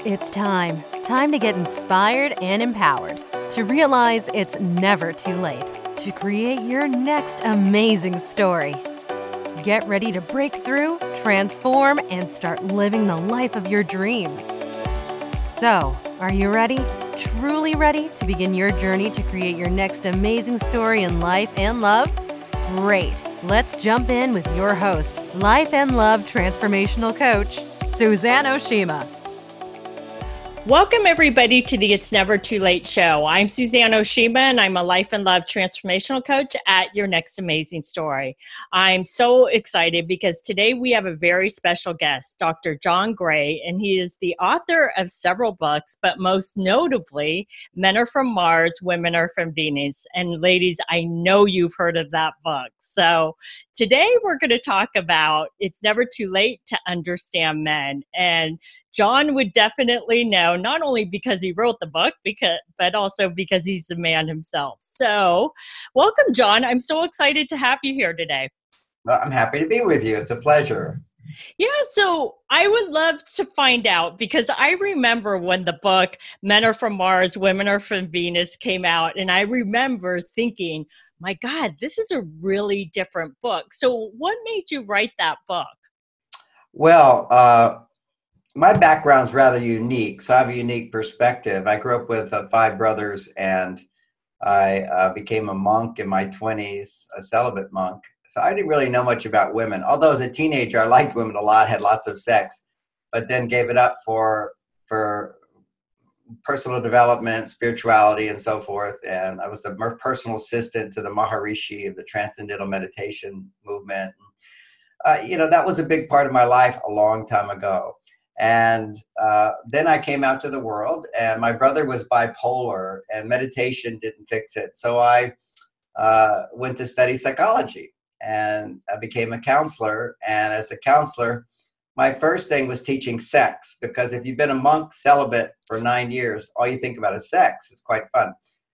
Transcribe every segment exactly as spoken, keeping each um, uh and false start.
It's time. Time to get inspired and empowered. To realize it's never too late to create your next amazing story. Get ready to break through, transform, and start living the life of your dreams. So, are you ready? Truly ready to begin your journey to create your next amazing story in life and love? Great. Let's jump in with your host, Life and Love Transformational Coach, Suzanne Oshima. Welcome, everybody, to the It's Never Too Late show. I'm Suzanne Oshima, and I'm a Life and Love Transformational Coach at Your Next Amazing Story. I'm so excited because today we have a very special guest, Doctor John Gray, and he is the author of several books, but most notably, Men Are From Mars, Women Are From Venus. And ladies, I know you've heard of that book. So today we're going to talk about It's Never Too Late to Understand Men. And John would definitely know, not only because he wrote the book, because, but also because he's the man himself. So welcome, John. I'm so excited to have you here today. Well, I'm happy to be with you. It's a pleasure. Yeah, so I would love to find out, because I remember when the book Men Are From Mars, Women Are From Venus came out, and I remember thinking, my God, this is a really different book. So what made you write that book? Well, uh, my background's rather unique, so I have a unique perspective. I grew up with uh, five brothers, and I uh, became a monk in my twenties, a celibate monk. So I didn't really know much about women. Although as a teenager, I liked women a lot, had lots of sex, but then gave it up for for personal development, spirituality, and so forth. And I was the personal assistant to the Maharishi of the Transcendental Meditation movement. Uh, you know, that was a big part of my life a long time ago. And uh, then I came out to the world, and my brother was bipolar, and meditation didn't fix it. So I uh, went to study psychology, and I became a counselor. And as a counselor, my first thing was teaching sex, because if you've been a monk celibate for nine years, all you think about is sex. It's quite fun.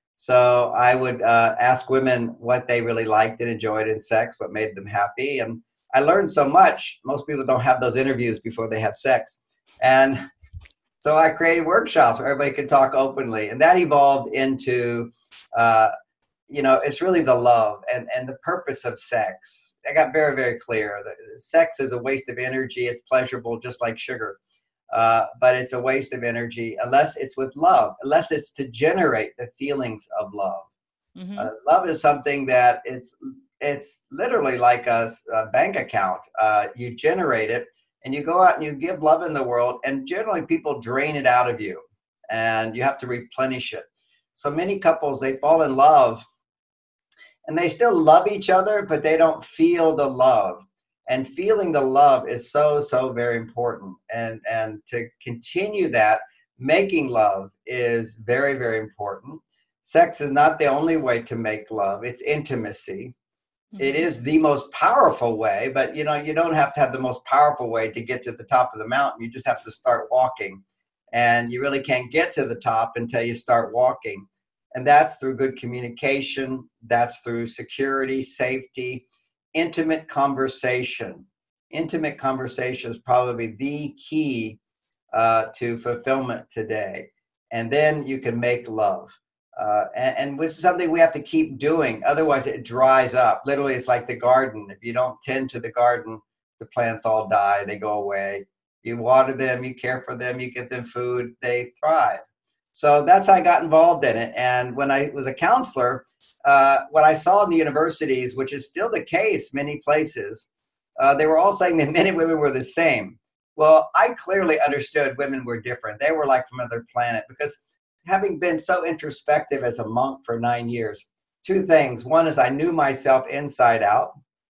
So I would uh, ask women what they really liked and enjoyed in sex, what made them happy. And I learned so much. Most people don't have those interviews before they have sex. And so I created workshops where everybody could talk openly. And that evolved into, uh, you know, it's really the love and, and the purpose of sex. I got very, very clear that sex is a waste of energy. It's pleasurable, just like sugar. Uh, but it's a waste of energy unless it's with love, unless it's to generate the feelings of love. Mm-hmm. Uh, love is something that it's, it's literally like a, a bank account. Uh, you generate it. And you go out and you give love in the world, and generally people drain it out of you, and you have to replenish it. So many couples, they fall in love, and they still love each other, but they don't feel the love. And feeling the love is so, so very important. And, and to continue that, making love is very, very important. Sex is not the only way to make love. It's intimacy. It is the most powerful way, but you know, you don't have to have the most powerful way to get to the top of the mountain. You just have to start walking, and you really can't get to the top until you start walking. And that's through good communication. That's through security, safety, intimate conversation. Intimate conversation is probably the key uh, to fulfillment today. And then you can make love. Uh, and, and this is something we have to keep doing. Otherwise, it dries up. Literally, it's like the garden. If you don't tend to the garden, the plants all die. They go away. You water them. You care for them. You get them food. They thrive. So that's how I got involved in it. And when I was a counselor, uh, what I saw in the universities, which is still the case many places, uh, they were all saying that men and women were the same. Well, I clearly understood women were different. They were like from another planet, because having been so introspective as a monk for nine years, two things. One is I knew myself inside out.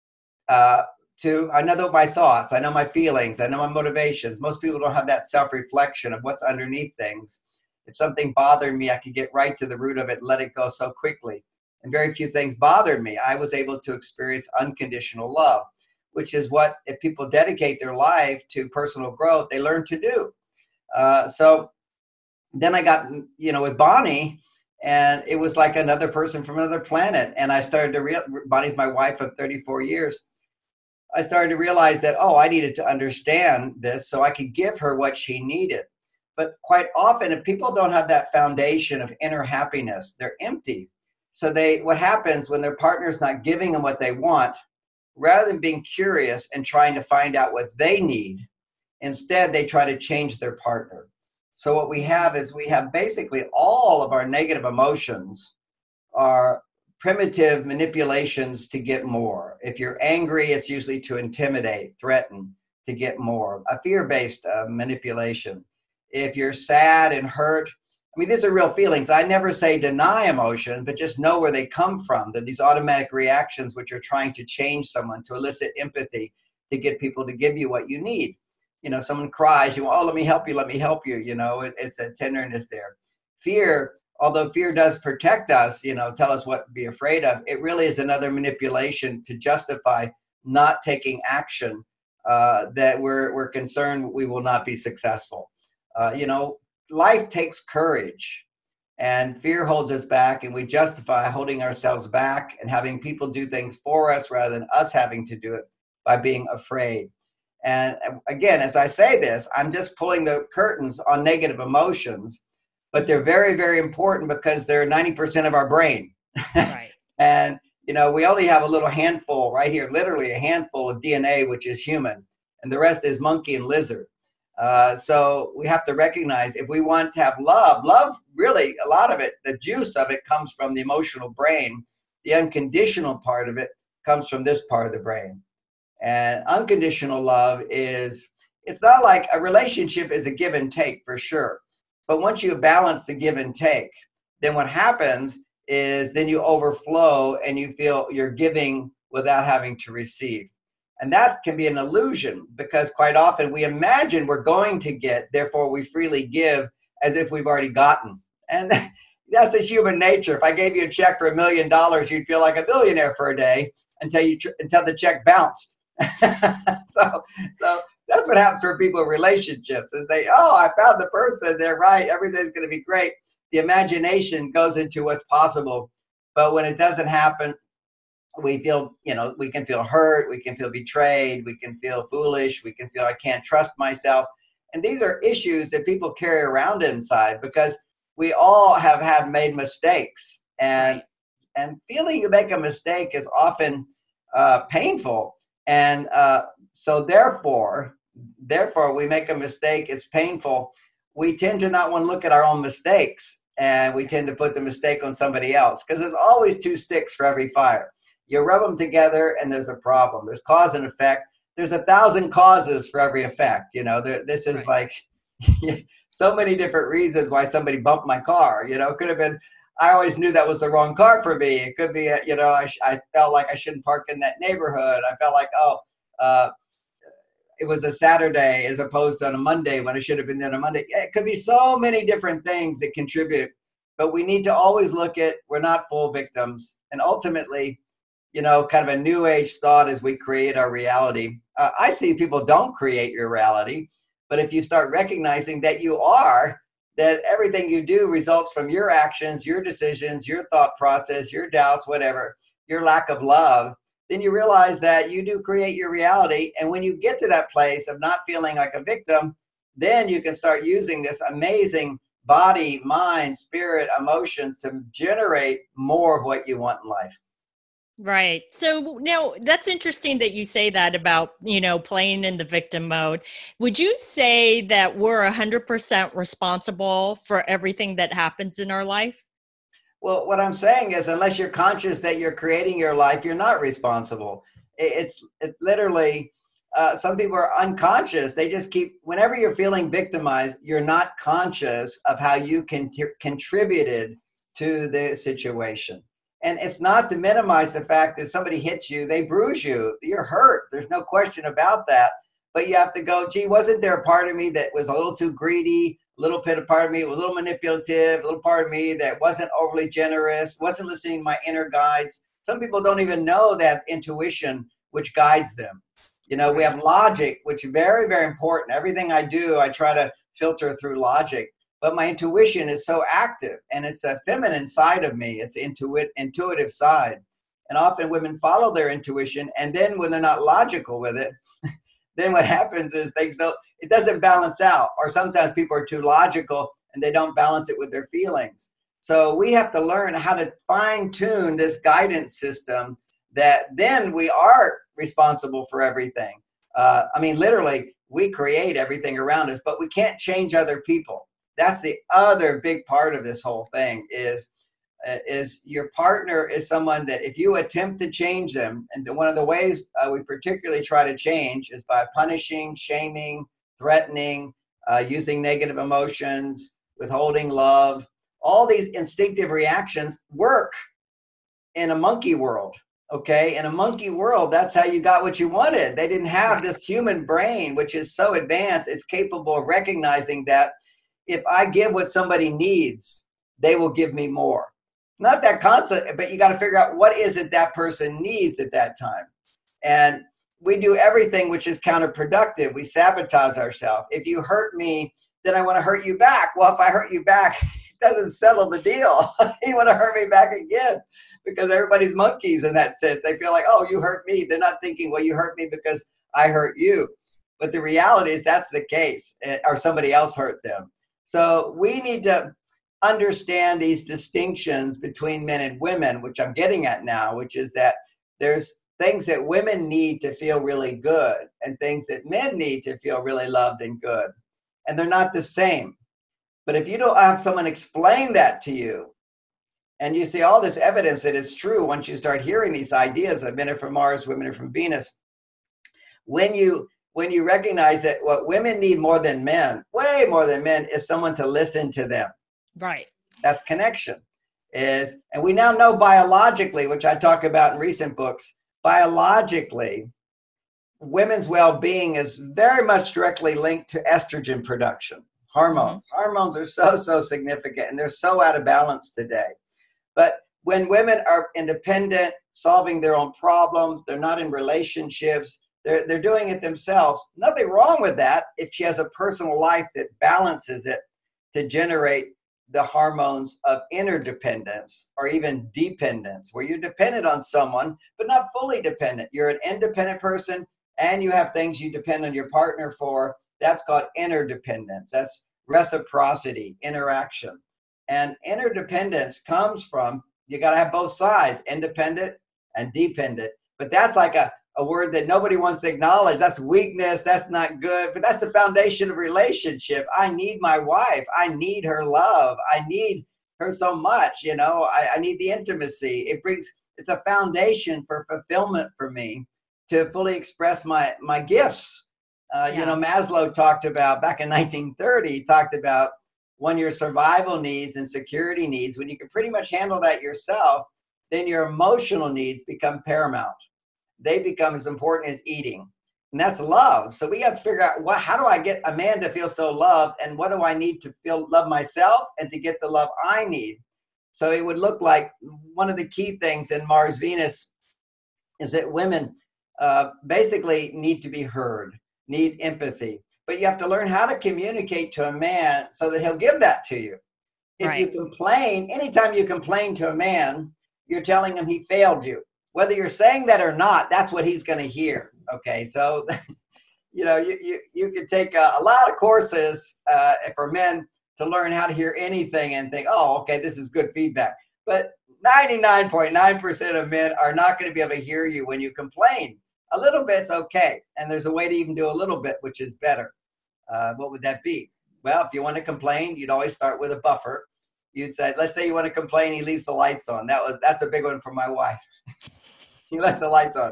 Uh, two, I know my thoughts. I know my feelings. I know my motivations. Most people don't have that self-reflection of what's underneath things. If something bothered me, I could get right to the root of it and let it go so quickly. And very few things bothered me. I was able to experience unconditional love, which is what, if people dedicate their life to personal growth, they learn to do. Uh, so Then I got, you know, with Bonnie, and it was like another person from another planet. And I started to real Bonnie's my wife of thirty-four years. I started to realize that, oh, I needed to understand this so I could give her what she needed. But quite often, if people don't have that foundation of inner happiness, they're empty. So they, what happens when their partner's not giving them what they want, rather than being curious and trying to find out what they need, instead they try to change their partner. So what we have is we have basically all of our negative emotions are primitive manipulations to get more. If you're angry, it's usually to intimidate, threaten, to get more, a fear-based uh, manipulation. If you're sad and hurt, I mean, these are real feelings. I never say deny emotion, but just know where they come from. They're these automatic reactions which are trying to change someone, to elicit empathy, to get people to give you what you need. You know, someone cries, you, oh, let me help you, let me help you. You know, it, it's a tenderness there. Fear, although fear does protect us, you know, tell us what to be afraid of, it really is another manipulation to justify not taking action, uh, that we're, we're concerned we will not be successful. Uh, you know, life takes courage, and fear holds us back, and we justify holding ourselves back and having people do things for us rather than us having to do it by being afraid. And again, as I say this, I'm just pulling the curtains on negative emotions, but they're very, very important because they're ninety percent of our brain. Right. And, you know, we only have a little handful right here, literally a handful of D N A, which is human, and the rest is monkey and lizard. Uh, so we have to recognize if we want to have love, love really, a lot of it, the juice of it comes from the emotional brain. The unconditional part of it comes from this part of the brain. And unconditional love is, it's not like a relationship is a give and take for sure. But once you balance the give and take, then what happens is then you overflow and you feel you're giving without having to receive. And that can be an illusion because quite often we imagine we're going to get, therefore we freely give as if we've already gotten. And that's just human nature. If I gave you a check for a million dollars, you'd feel like a billionaire for a day until you until the check bounced. so, so that's what happens for people in relationships is they, oh, I found the person, they're right, everything's going to be great. The imagination goes into what's possible. But when it doesn't happen, we feel, you know, we can feel hurt, we can feel betrayed, we can feel foolish, we can feel I can't trust myself. And these are issues that people carry around inside because we all have had made mistakes. And, and feeling you make a mistake is often uh, painful. And uh, so therefore, therefore, we make a mistake, it's painful. We tend to not want to look at our own mistakes, and we tend to put the mistake on somebody else because there's always two sticks for every fire. You rub them together and there's a problem. There's cause and effect. There's a thousand causes for every effect. You know, there, this is right. Like so many different reasons why somebody bumped my car. You know, it could have been, I always knew that was the wrong car for me. It could be, a, you know, I, sh- I felt like I shouldn't park in that neighborhood. I felt like, oh, uh, it was a Saturday as opposed to on a Monday when I should have been there on a Monday. It could be so many different things that contribute, but we need to always look at, we're not full victims. And ultimately, you know, kind of a new age thought as we create our reality. Uh, I see people don't create your reality, but if you start recognizing that you are, that everything you do results from your actions, your decisions, your thought process, your doubts, whatever, your lack of love, then you realize that you do create your reality. And when you get to that place of not feeling like a victim, then you can start using this amazing body, mind, spirit, emotions to generate more of what you want in life. Right. So now that's interesting that you say that about, you know, playing in the victim mode. Would you say that we're one hundred percent responsible for everything that happens in our life? Well, what I'm saying is unless you're conscious that you're creating your life, you're not responsible. It's it literally, uh, some people are unconscious. They just keep, whenever you're feeling victimized, you're not conscious of how you con- contributed to the situation. And it's not to minimize the fact that somebody hits you, they bruise you, you're hurt. There's no question about that. But you have to go, gee, wasn't there a part of me that was a little too greedy, a little bit of part of me was a little manipulative, a little part of me that wasn't overly generous, wasn't listening to my inner guides. Some people don't even know they have intuition, which guides them. You know, we have logic, which is very, very important. Everything I do, I try to filter through logic. But my intuition is so active, and it's a feminine side of me. It's intuit, intuitive side. And often women follow their intuition, and then when they're not logical with it, then what happens is things don't, it doesn't balance out. Or sometimes people are too logical and they don't balance it with their feelings. So we have to learn how to fine tune this guidance system that then we are responsible for everything. Uh, I mean, literally, we create everything around us, but we can't change other people. That's the other big part of this whole thing is, uh, is your partner is someone that if you attempt to change them, and one of the ways uh, we particularly try to change is by punishing, shaming, threatening, uh, using negative emotions, withholding love. All these instinctive reactions work in a monkey world. Okay, in a monkey world, that's how you got what you wanted. They didn't have this human brain, which is so advanced, it's capable of recognizing that if I give what somebody needs, they will give me more. Not that concept, but you got to figure out what is it that person needs at that time. And we do everything which is counterproductive. We sabotage ourselves. If you hurt me, then I want to hurt you back. Well, if I hurt you back, it doesn't settle the deal. You want to hurt me back again. Because everybody's monkeys in that sense. They feel like, oh, you hurt me. They're not thinking, well, you hurt me because I hurt you. But the reality is that's the case, or somebody else hurt them. So we need to understand these distinctions between men and women, which I'm getting at now, which is that there's things that women need to feel really good and things that men need to feel really loved and good. And they're not the same. But if you don't have someone explain that to you, and you see all this evidence that it's true once you start hearing these ideas of men are from Mars, women are from Venus. When you when you recognize that what women need more than men, way more than men, is someone to listen to them. Right. That's connection. Is and we now know biologically, which I talk about in recent books, biologically, women's well-being is very much directly linked to estrogen production, hormones. Mm-hmm. Hormones are so, so significant, and they're so out of balance today. But when women are independent, solving their own problems, they're not in relationships, they're, they're doing it themselves. Nothing wrong with that if she has a personal life that balances it to generate the hormones of interdependence or even dependence, where you're dependent on someone, but not fully dependent. You're an independent person and you have things you depend on your partner for. That's called interdependence. That's reciprocity, interaction. And interdependence comes from, you got to have both sides, independent and dependent. But that's like a, a word that nobody wants to acknowledge. That's weakness. That's not good. But that's the foundation of relationship. I need my wife. I need her love. I need her so much. You know, I, I need the intimacy. It brings, it's a foundation for fulfillment for me to fully express my, my gifts. Uh, yeah. You know, Maslow talked about, back in nineteen thirty, he talked about, when your survival needs and security needs, when you can pretty much handle that yourself, then your emotional needs become paramount. They become as important as eating. And that's love. So we have to figure out, what, how do I get a man to feel so loved? And what do I need to feel love myself and to get the love I need? So it would look like one of the key things in Mars Venus is that women uh, basically need to be heard, need empathy. But you have to learn how to communicate to a man so that he'll give that to you. If right. you complain, anytime you complain to a man, you're telling him he failed you. Whether you're saying that or not, that's what he's going to hear. Okay, so, you know, you, you, you could take a, a lot of courses uh, for men to learn how to hear anything and think, oh, okay, this is good feedback. But ninety-nine point nine percent of men are not going to be able to hear you when you complain. A little bit's okay. And there's a way to even do a little bit, which is better. Uh, what would that be? Well, if you want to complain, you'd always start with a buffer. You'd say, let's say you want to complain, he leaves the lights on. That was that's a big one for my wife. He left the lights on.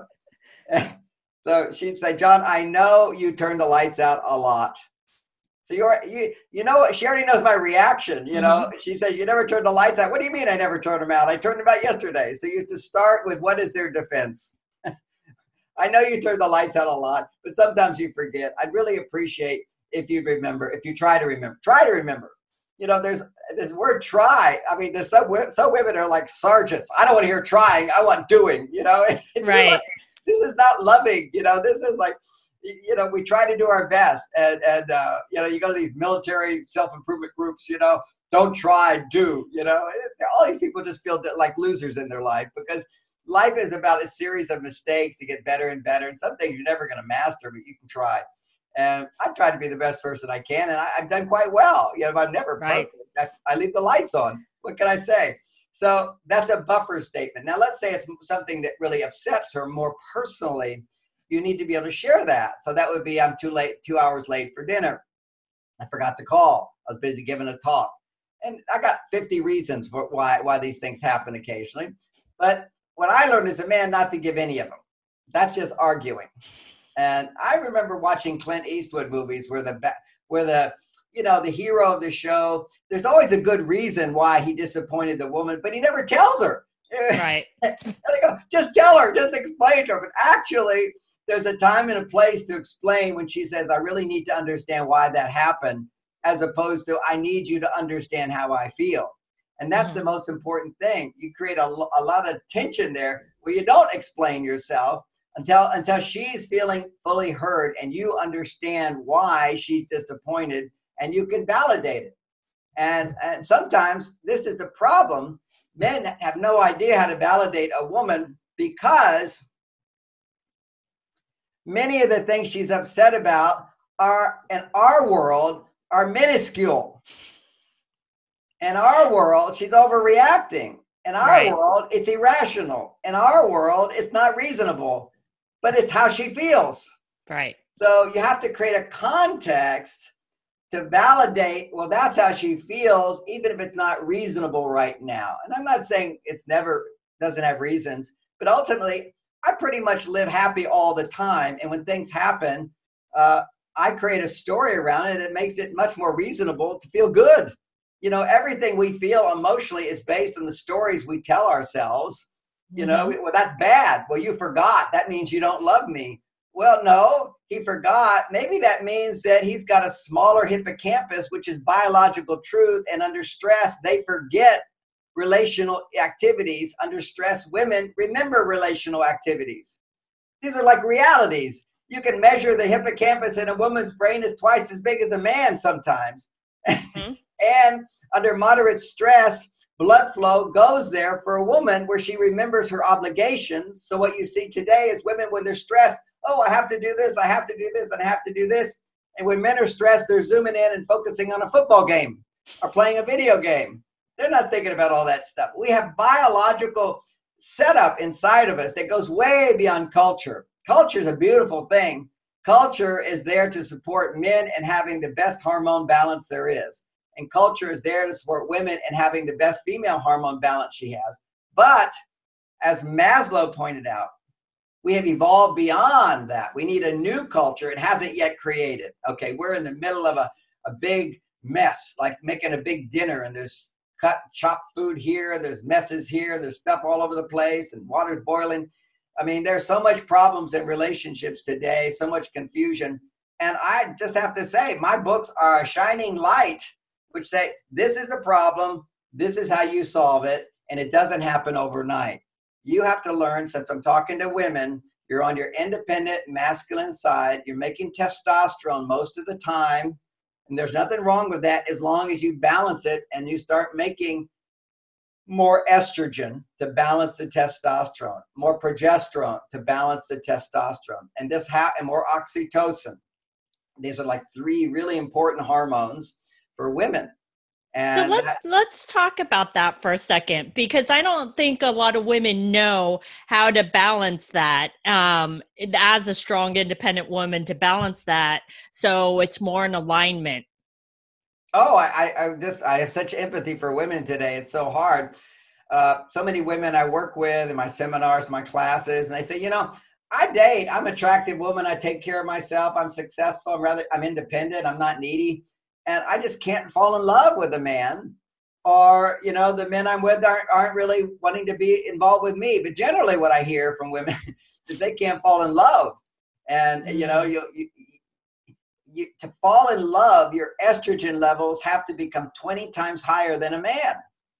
So she'd say, John, I know you turn the lights out a lot. So you're you you know what? She already knows my reaction. You know, mm-hmm. She says, you never turn the lights out. What do you mean I never turned them out? I turned them out yesterday. So you used to start with, what is their defense? I know you turn the lights out a lot, but sometimes you forget. I'd really appreciate if you remember, if you try to remember, try to remember. You know, there's this word try. I mean, there's some, some women are like sergeants. I don't want to hear trying. I want doing, you know. Right. Like, this is not loving, you know. This is like, you know, we try to do our best. And, and uh, you know, you go to these military self-improvement groups, you know, don't try, do, you know. All these people just feel that, like losers in their life because life is about a series of mistakes to get better and better. And some things you're never going to master, but you can try. And I try to be the best person I can, and I, I've done quite well. You know, I'm never Right. perfect. I, I leave the lights on. What can I say? So that's a buffer statement. Now, let's say it's something that really upsets her more personally. You need to be able to share that. So that would be, I'm too late, two hours late for dinner. I forgot to call. I was busy giving a talk. And I got fifty reasons for why, why these things happen occasionally. But what I learned as a man, not to give any of them. That's just arguing. And I remember watching Clint Eastwood movies where the, where the, you know, the hero of the show, there's always a good reason why he disappointed the woman, but he never tells her. Right. And I go, just tell her, just explain to her. But actually, there's a time and a place to explain when she says, I really need to understand why that happened, as opposed to, I need you to understand how I feel. And that's mm-hmm. the most important thing. You create a, a lot of tension there where you don't explain yourself until until she's feeling fully heard and you understand why she's disappointed and you can validate it. And, and sometimes this is the problem. Men have no idea how to validate a woman because many of the things she's upset about are, in our world, are minuscule. In our world, she's overreacting. In our Right. world, it's irrational. In our world, it's not reasonable, but it's how she feels. Right. So you have to create a context to validate, well, that's how she feels, even if it's not reasonable right now. And I'm not saying it's never, doesn't have reasons, but ultimately, I pretty much live happy all the time. And when things happen, uh, I create a story around it that makes it much more reasonable to feel good. You know, everything we feel emotionally is based on the stories we tell ourselves. You know, mm-hmm. well, that's bad. Well, you forgot. That means you don't love me. Well, no, he forgot. Maybe that means that he's got a smaller hippocampus, which is biological truth. And under stress, they forget relational activities. Under stress, women remember relational activities. These are like realities. You can measure the hippocampus in a woman's brain is twice as big as a man sometimes. Mm-hmm. And under moderate stress, blood flow goes there for a woman where she remembers her obligations. So what you see today is women when they're stressed, oh, I have to do this, I have to do this, and I have to do this. And when men are stressed, they're zooming in and focusing on a football game or playing a video game. They're not thinking about all that stuff. We have biological setup inside of us that goes way beyond culture. Culture is a beautiful thing. Culture is there to support men and having the best hormone balance there is. And culture is there to support women and having the best female hormone balance she has. But as Maslow pointed out, we have evolved beyond that. We need a new culture. It hasn't yet created. Okay, we're in the middle of a, a big mess, like making a big dinner, and there's cut, chopped food here, there's messes here, there's stuff all over the place, and water's boiling. I mean, there's so much problems in relationships today, so much confusion. And I just have to say, my books are a shining light, which say, this is a problem, this is how you solve it, and it doesn't happen overnight. You have to learn, since I'm talking to women, you're on your independent masculine side, you're making testosterone most of the time, and there's nothing wrong with that as long as you balance it and you start making more estrogen to balance the testosterone, more progesterone to balance the testosterone, and this ha- and more oxytocin. These are like three really important hormones for women. And so let's that, let's talk about that for a second, because I don't think a lot of women know how to balance that um, as a strong, independent woman to balance that, so it's more in alignment. Oh, I, I just I have such empathy for women today. It's so hard. Uh, so many women I work with in my seminars, my classes, and they say, you know, I date. I'm an attractive woman. I take care of myself. I'm successful. I'm rather I'm independent. I'm not needy. And I just can't fall in love with a man, or, you know, the men I'm with aren't, aren't really wanting to be involved with me. But generally what I hear from women is they can't fall in love. And, mm-hmm. you know, you, you, you, to fall in love, your estrogen levels have to become twenty times higher than a man.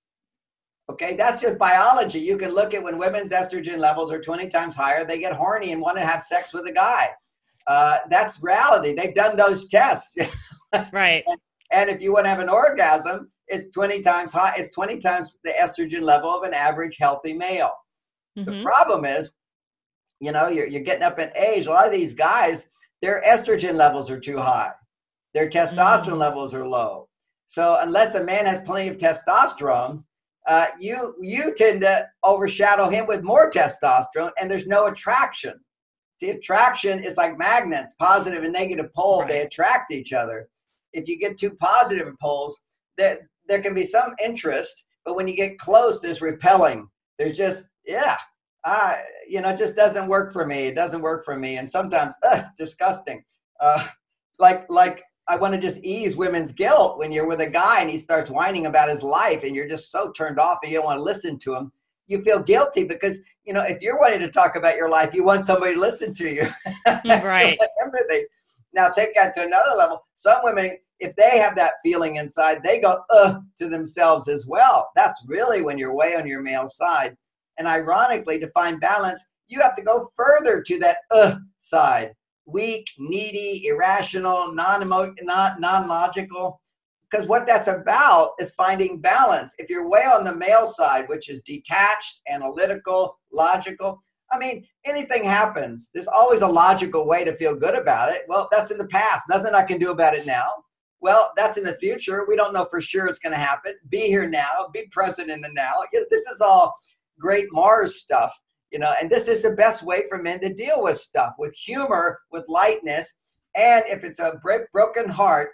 Okay, that's just biology. You can look at when women's estrogen levels are twenty times higher, they get horny and want to have sex with a guy. Uh, that's reality. They've done those tests. Right. and, and if you want to have an orgasm, it's twenty times high. It's twenty times the estrogen level of an average healthy male. The Mm-hmm. problem is, you know, you're, you're getting up in age. A lot of these guys, their estrogen levels are too high. Their testosterone Mm-hmm. levels are low. So unless a man has plenty of testosterone, uh, you you tend to overshadow him with more testosterone, and there's no attraction. See, attraction is like magnets, positive and negative pole. Right. They attract each other. If you get two positive poles, there, there can be some interest, but when you get close, there's repelling. There's just, yeah, I, you know, it just doesn't work for me. It doesn't work for me. And sometimes, ugh, disgusting. Uh, like, like I want to just ease women's guilt when you're with a guy and he starts whining about his life and you're just so turned off and you don't want to listen to him. You feel guilty because, you know, if you're wanting to talk about your life, you want somebody to listen to you. Right. You everything. Now take that to another level. Some women, if they have that feeling inside, they go, uh, to themselves as well. That's really when you're way on your male side. And ironically, to find balance, you have to go further to that uh side. Weak, needy, irrational, non-emo- not non-logical. Because what that's about is finding balance. If you're way on the male side, which is detached, analytical, logical, I mean, anything happens. There's always a logical way to feel good about it. Well, that's in the past. Nothing I can do about it now. Well, that's in the future. We don't know for sure it's going to happen. Be here now. Be present in the now. You know, this is all great Mars stuff, you know, and this is the best way for men to deal with stuff, with humor, with lightness. And if it's a break, broken heart,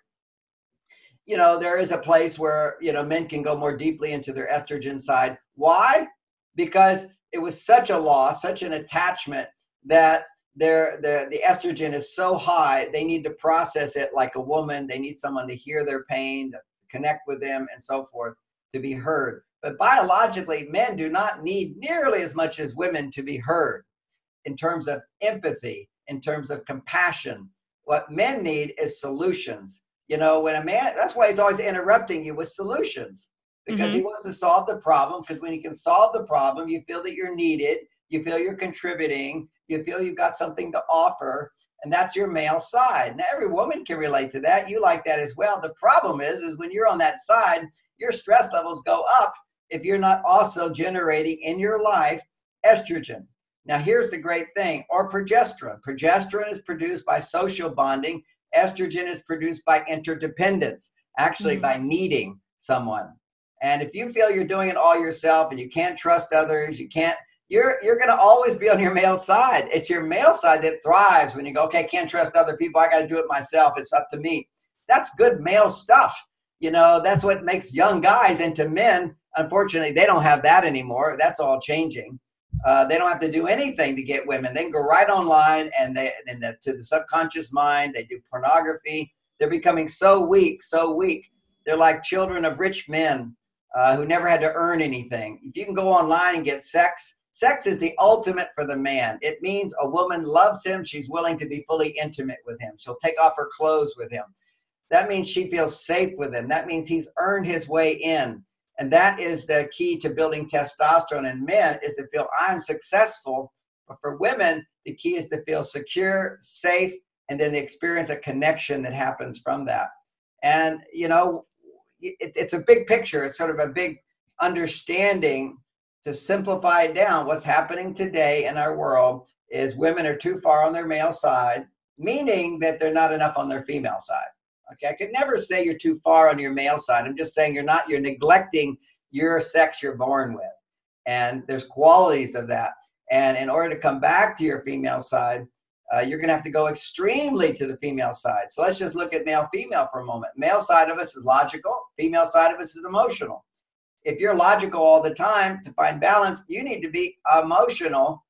you know, there is a place where, you know, men can go more deeply into their estrogen side. Why? Because it was such a loss, such an attachment that their the, the estrogen is so high, they need to process it like a woman. They need someone to hear their pain, to connect with them, and so forth, to be heard. But biologically, men do not need nearly as much as women to be heard in terms of empathy, in terms of compassion. What men need is solutions. You know, when a man, that's why he's always interrupting you with solutions, because mm-hmm. he wants to solve the problem. Because when he can solve the problem, you feel that you're needed, you feel you're contributing, you feel you've got something to offer, and that's your male side. Now, every woman can relate to that. You like that as well. The problem is, is when you're on that side, your stress levels go up if you're not also generating in your life estrogen. Now, here's the great thing, or progesterone. Progesterone is produced by social bonding. Estrogen is produced by interdependence, actually mm-hmm. by needing someone. And if you feel you're doing it all yourself and you can't trust others, you can't, you're you're going to always be on your male side. It's your male side that thrives when you go, okay, can't trust other people. I got to do it myself. It's up to me. That's good male stuff. You know, that's what makes young guys into men. Unfortunately, they don't have that anymore. That's all changing. Uh, they don't have to do anything to get women. They can go right online and they and the, to the subconscious mind, they do pornography. They're becoming so weak, so weak. They're like children of rich men uh, who never had to earn anything. If you can go online and get sex, sex is the ultimate for the man. It means a woman loves him. She's willing to be fully intimate with him. She'll take off her clothes with him. That means she feels safe with him. That means he's earned his way in. And that is the key to building testosterone in men, is to feel I'm successful. But for women, the key is to feel secure, safe, and then experience a connection that happens from that. And, you know, it, it's a big picture. It's sort of a big understanding. To simplify it down, what's happening today in our world is women are too far on their male side, meaning that they're not enough on their female side. Okay, I could never say you're too far on your male side. I'm just saying you're not, you're neglecting your sex you're born with. And there's qualities of that. And in order to come back to your female side, uh, you're going to have to go extremely to the female side. So let's just look at male-female for a moment. Male side of us is logical. Female side of us is emotional. If you're logical all the time to find balance, you need to be emotional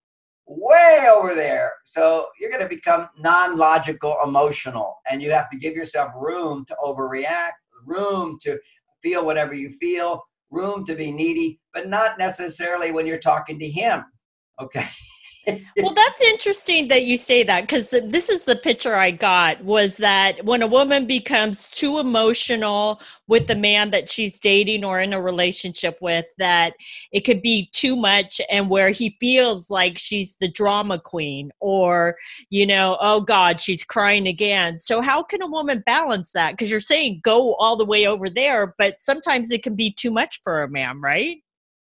way over there. So you're going to become non-logical emotional, and you have to give yourself room to overreact, room to feel whatever you feel, room to be needy, but not necessarily when you're talking to him. Okay. Well, that's interesting that you say that, because this is the picture I got, was that when a woman becomes too emotional with the man that she's dating or in a relationship with, that it could be too much, and where he feels like she's the drama queen, or, you know, oh God, she's crying again. So how can a woman balance that? Because you're saying go all the way over there, but sometimes it can be too much for a man, right?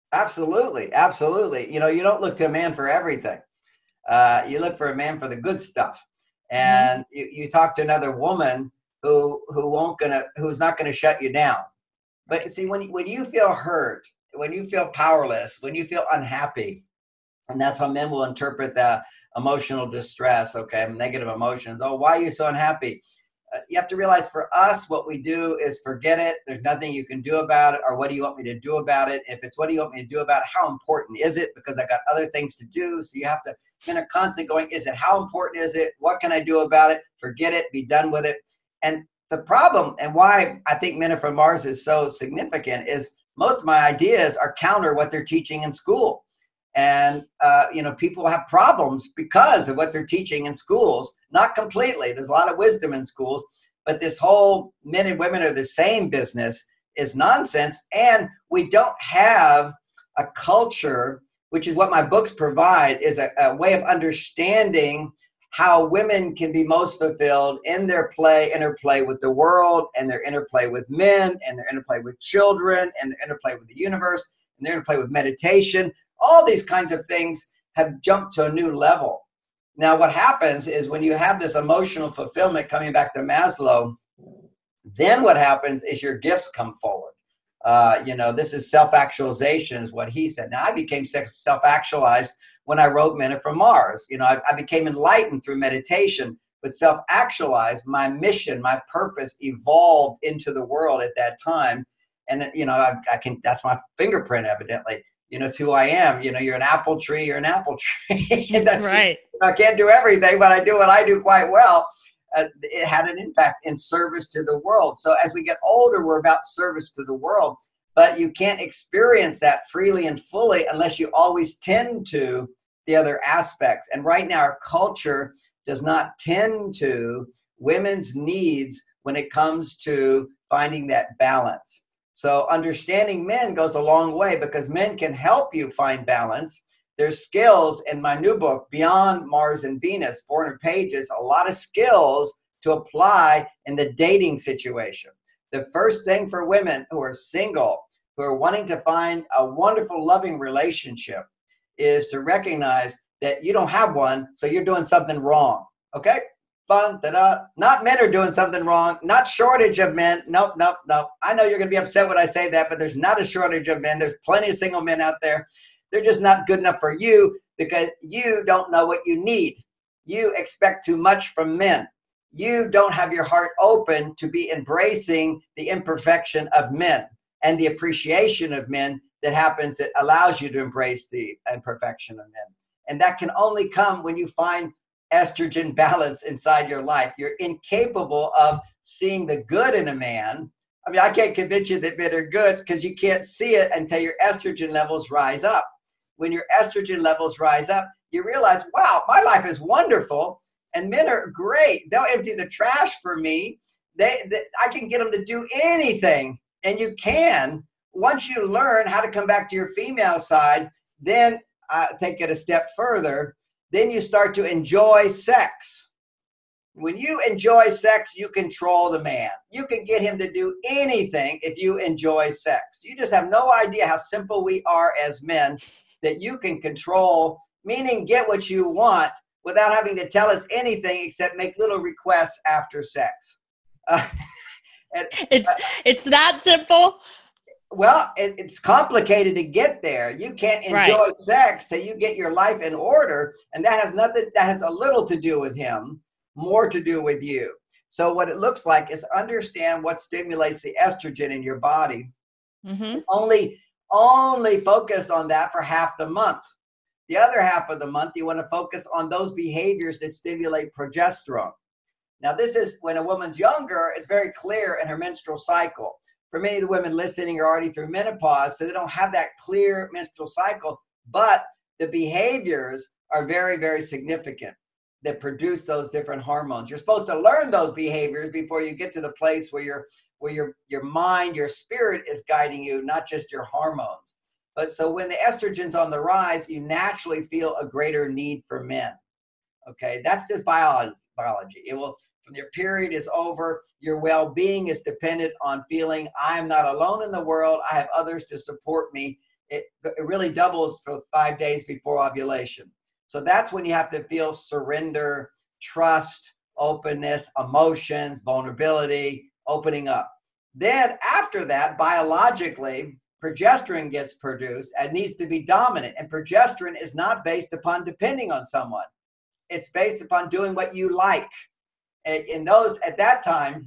Absolutely. Absolutely. You know, you don't look to a man for everything. Uh, you look for a man for the good stuff. Mm-hmm. And you, you talk to another woman who who won't gonna who's not gonna shut you down. But Right. see, when you, when you feel hurt, when you feel powerless, when you feel unhappy, and that's how men will interpret the emotional distress, okay, negative emotions. Oh, why are you so unhappy? Uh, you have to realize for us, what we do is forget it. There's nothing you can do about it. Or what do you want me to do about it? If it's what do you want me to do about it, how important is it? Because I got other things to do. So you have to, men are constantly going, is it, how important is it? What can I do about it? Forget it, be done with it. And the problem, and why I think Men Are From Mars is so significant, is most of my ideas are counter what they're teaching in school. And, uh, you know, people have problems because of what they're teaching in schools. Not completely. There's a lot of wisdom in schools. But this whole men and women are the same business is nonsense. And we don't have a culture, which is what my books provide, is a, a way of understanding how women can be most fulfilled in their play, interplay with the world, and their interplay with men, and their interplay with children, and their interplay with the universe, and their interplay with meditation. All these kinds of things have jumped to a new level. Now, what happens is when you have this emotional fulfillment, coming back to Maslow, then what happens is your gifts come forward. Uh, you know, this is self-actualization is what he said. Now, I became self-actualized when I wrote Men Are From Mars. You know, I, I became enlightened through meditation, but self-actualized, my mission, my purpose evolved into the world at that time. And, you know, I, I can, that's my fingerprint, evidently. You know, it's who I am. You know, you're an apple tree, you're an apple tree. That's, Right. I can't do everything, but I do what I do quite well. Uh, it had an impact in service to the world. So as we get older, we're about service to the world, but you can't experience that freely and fully unless you always tend to the other aspects. And right now, our culture does not tend to women's needs when it comes to finding that balance. So understanding men goes a long way because men can help you find balance. There's skills in my new book, Beyond Mars and Venus, four hundred pages, a lot of skills to apply in the dating situation. The first thing for women who are single, who are wanting to find a wonderful, loving relationship, is to recognize that you don't have one, so you're doing something wrong. Okay? Fun, da-da. Not men are doing something wrong, not shortage of men. Nope, nope, nope. I know you're going to be upset when I say that, but there's not a shortage of men. There's plenty of single men out there. They're just not good enough for you because you don't know what you need. You expect too much from men. You don't have your heart open to be embracing the imperfection of men and the appreciation of men that happens that allows you to embrace the imperfection of men. And that can only come when you find estrogen balance inside your life. You're incapable of seeing the good in a man. I mean, I can't convince you that men are good because you can't see it until your estrogen levels rise up. When your estrogen levels rise up, you realize, wow, my life is wonderful and men are great. They'll empty the trash for me. They, they I can get them to do anything. And you can, once you learn how to come back to your female side, then uh, take it a step further, then you start to enjoy sex. When you enjoy sex, you control the man. You can get him to do anything if you enjoy sex. You just have no idea how simple we are as men that you can control, meaning get what you want without having to tell us anything except make little requests after sex. Uh, and, It's uh, it's that simple. Well, it, it's complicated to get there. You can't enjoy Right. sex till you get your life in order, and that has nothing. That has a little to do with him, more to do with you. So what it looks like is understand what stimulates the estrogen in your body. Mm-hmm. Only, only focus on that for half the month. The other half of the month, you want to focus on those behaviors that stimulate progesterone. Now, this is when a woman's younger, it's very clear in her menstrual cycle. For many of the women listening are already through menopause, so they don't have that clear menstrual cycle, but the behaviors are very, very significant that produce those different hormones. You're supposed to learn those behaviors before you get to the place where your where your your mind, your spirit is guiding you, not just your hormones. But so when the estrogen's on the rise, you naturally feel a greater need for men. Okay, that's just biology. Biology. It will, when your period is over, your well-being is dependent on feeling I'm not alone in the world. I have others to support me it, it really doubles for five days before ovulation. So that's when you have to feel surrender, trust, openness, emotions, vulnerability, opening up. Then after that, biologically, progesterone gets produced and needs to be dominant. And progesterone is not based upon depending on someone. It's based upon doing what you like. And in those, at that time,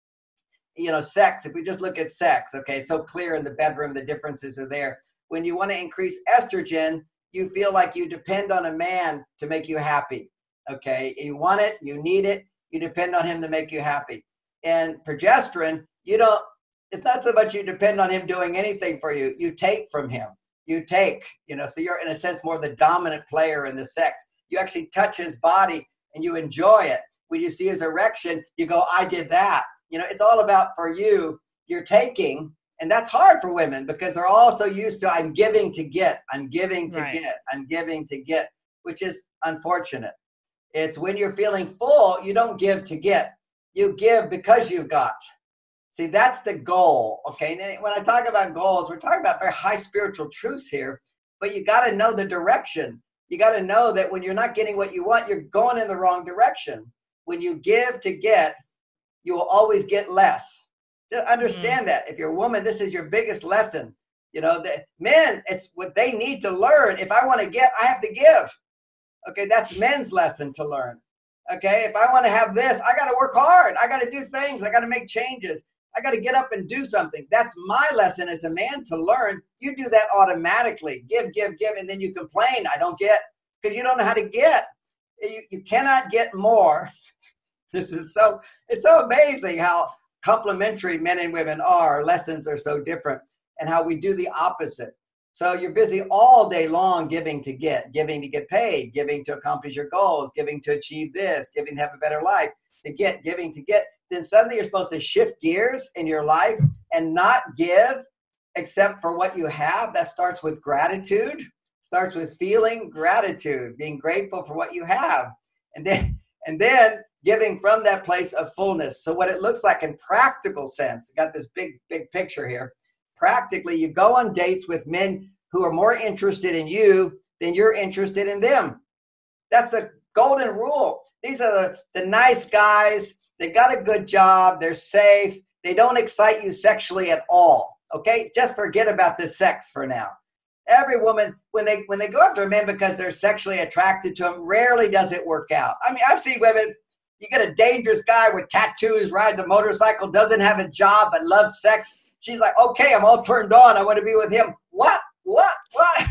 you know, sex, if we just look at sex, okay, so clear in the bedroom, the differences are there. When you want to increase estrogen, you feel like you depend on a man to make you happy, okay? You want it, you need it, you depend on him to make you happy. And progesterone, you don't, it's not so much you depend on him doing anything for you, you take from him. You take, you know, so you're in a sense more the dominant player in the sex. You actually touch his body and you enjoy it. When you see his erection, you go, I did that. You know, it's all about for you, you're taking, and that's hard for women because they're all so used to, I'm giving to get, I'm giving to right. get, I'm giving to get, which is unfortunate. It's when you're feeling full, you don't give to get, you give because you got. See, that's the goal, okay? And when I talk about goals, we're talking about very high spiritual truths here, but you got to know the direction. You got to know that when you're not getting what you want, you're going in the wrong direction. When you give to get, you will always get less. To understand mm-hmm. that. If you're a woman, this is your biggest lesson. You know, the men, it's what they need to learn. If I want to get, I have to give. Okay, that's men's lesson to learn. Okay, if I want to have this, I got to work hard. I got to do things. I got to make changes. I got to get up and do something. That's my lesson as a man to learn. You do that automatically. Give, give, give, and then you complain, I don't get, because you don't know how to get. You, you cannot get more. This is so, it's so amazing how complementary men and women are. Lessons are so different and how we do the opposite. So you're busy all day long giving to get, giving to get paid, giving to accomplish your goals, giving to achieve this, giving to have a better life, to get, giving to get. Then suddenly you're supposed to shift gears in your life and not give except for what you have. That starts with gratitude, starts with feeling gratitude, being grateful for what you have. And then, and then giving from that place of fullness. So what it looks like in practical sense, got this big, big picture here. Practically, you go on dates with men who are more interested in you than you're interested in them. That's a golden rule. These are the, the nice guys. They got a good job. They're safe. They don't excite you sexually at all. Okay? Just forget about the sex for now. Every woman, when they when they go after a man because they're sexually attracted to him, rarely does it work out. I mean, I've seen women, you get a dangerous guy with tattoos, rides a motorcycle, doesn't have a job, but loves sex. She's like, okay, I'm all turned on. I want to be with him. What? What? What?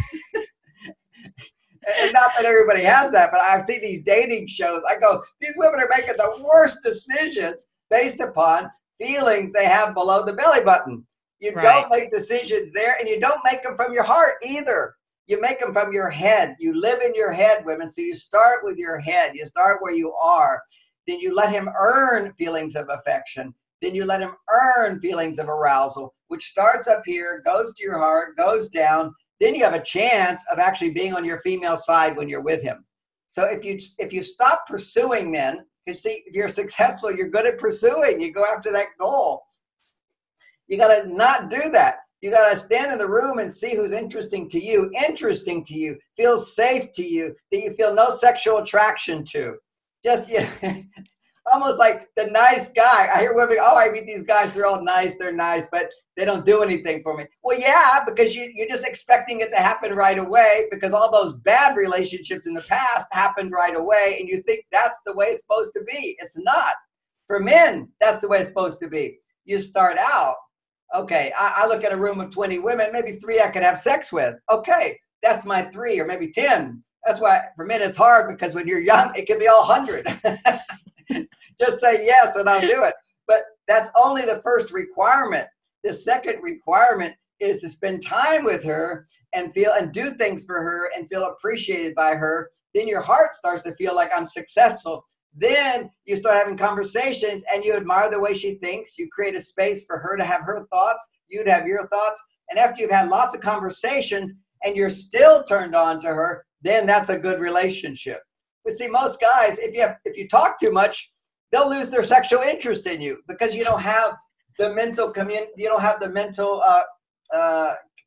And not that everybody has that, but I've seen these dating shows. I go, these women are making the worst decisions based upon feelings they have below the belly button. You right. don't make decisions there, and you don't make them from your heart either. You make them from your head. You live in your head, women. So you start with your head. You start where you are. Then you let him earn feelings of affection. Then you let him earn feelings of arousal, which starts up here, goes to your heart, goes down. Then you have a chance of actually being on your female side when you're with him. So if you if you stop pursuing men, because see, if you're successful, you're good at pursuing. You go after that goal. You got to not do that. You got to stand in the room and see who's interesting to you, interesting to you, feels safe to you, that you feel no sexual attraction to. Just, you know, almost like the nice guy. I hear women, oh, I meet these guys, they're all nice, they're nice, but they don't do anything for me. Well, yeah, because you, you're just expecting it to happen right away because all those bad relationships in the past happened right away, and you think that's the way it's supposed to be. It's not. For men, that's the way it's supposed to be. You start out, okay, I, I look at a room of twenty women, maybe three I could have sex with. Okay, that's my three, or maybe ten. That's why for men it's hard, because when you're young, it can be all one hundred. Just say yes and I'll do it. But that's only the first requirement. The second requirement is to spend time with her and feel and do things for her and feel appreciated by her. Then your heart starts to feel like I'm successful. Then you start having conversations and you admire the way she thinks. You create a space for her to have her thoughts. You'd have your thoughts. And after you've had lots of conversations and you're still turned on to her, then that's a good relationship. But see, most guys, if you have, if you talk too much, they'll lose their sexual interest in you because you don't have the mental commun- you don't have the mental uh, uh,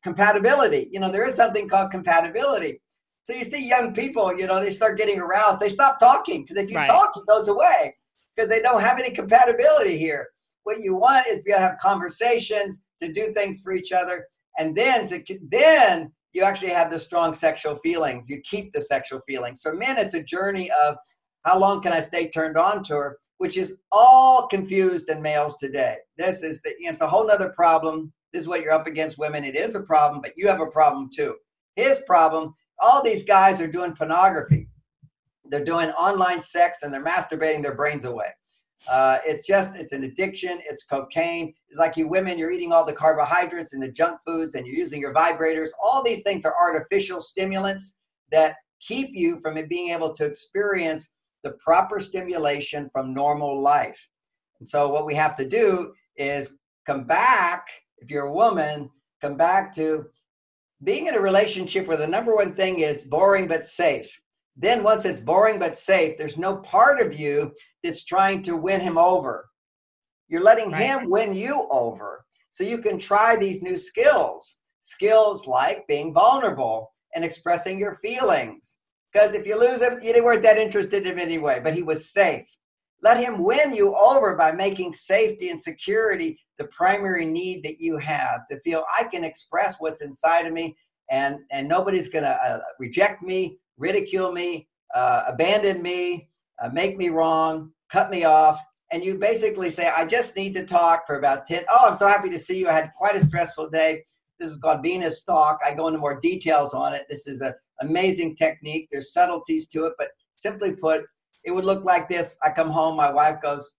compatibility. You know, there is something called compatibility. So you see young people, you know, they start getting aroused. They stop talking because if you Right. talk, it goes away because they don't have any compatibility here. What you want is to be able to have conversations, to do things for each other. And then, to, then you actually have the strong sexual feelings. You keep the sexual feelings. So men, it's a journey of how long can I stay turned on to her, which is all confused in males today. This is the, you know, it's a whole nother problem. This is what you're up against, women. It is a problem, but you have a problem too. His problem, all these guys are doing pornography. They're doing online sex and they're masturbating their brains away. Uh, it's just, it's an addiction. It's cocaine. It's like you women, you're eating all the carbohydrates and the junk foods and you're using your vibrators. All these things are artificial stimulants that keep you from it being able to experience the proper stimulation from normal life. And so what we have to do is come back, if you're a woman, come back to being in a relationship where the number one thing is boring but safe. Then once it's boring but safe, there's no part of you that's trying to win him over. You're letting Right. him win you over. So you can try these new skills, skills like being vulnerable and expressing your feelings. Because if you lose him, you weren't that interested in him anyway, but he was safe. Let him win you over by making safety and security the primary need that you have, to feel I can express what's inside of me and, and nobody's going to uh, reject me, ridicule me, uh, abandon me, uh, make me wrong, cut me off. And you basically say, I just need to talk for about ten. Oh, I'm so happy to see you. I had quite a stressful day. This is called Venus Talk. I go into more details on it. This is an amazing technique. There's subtleties to it, but simply put, it would look like this. I come home, my wife goes,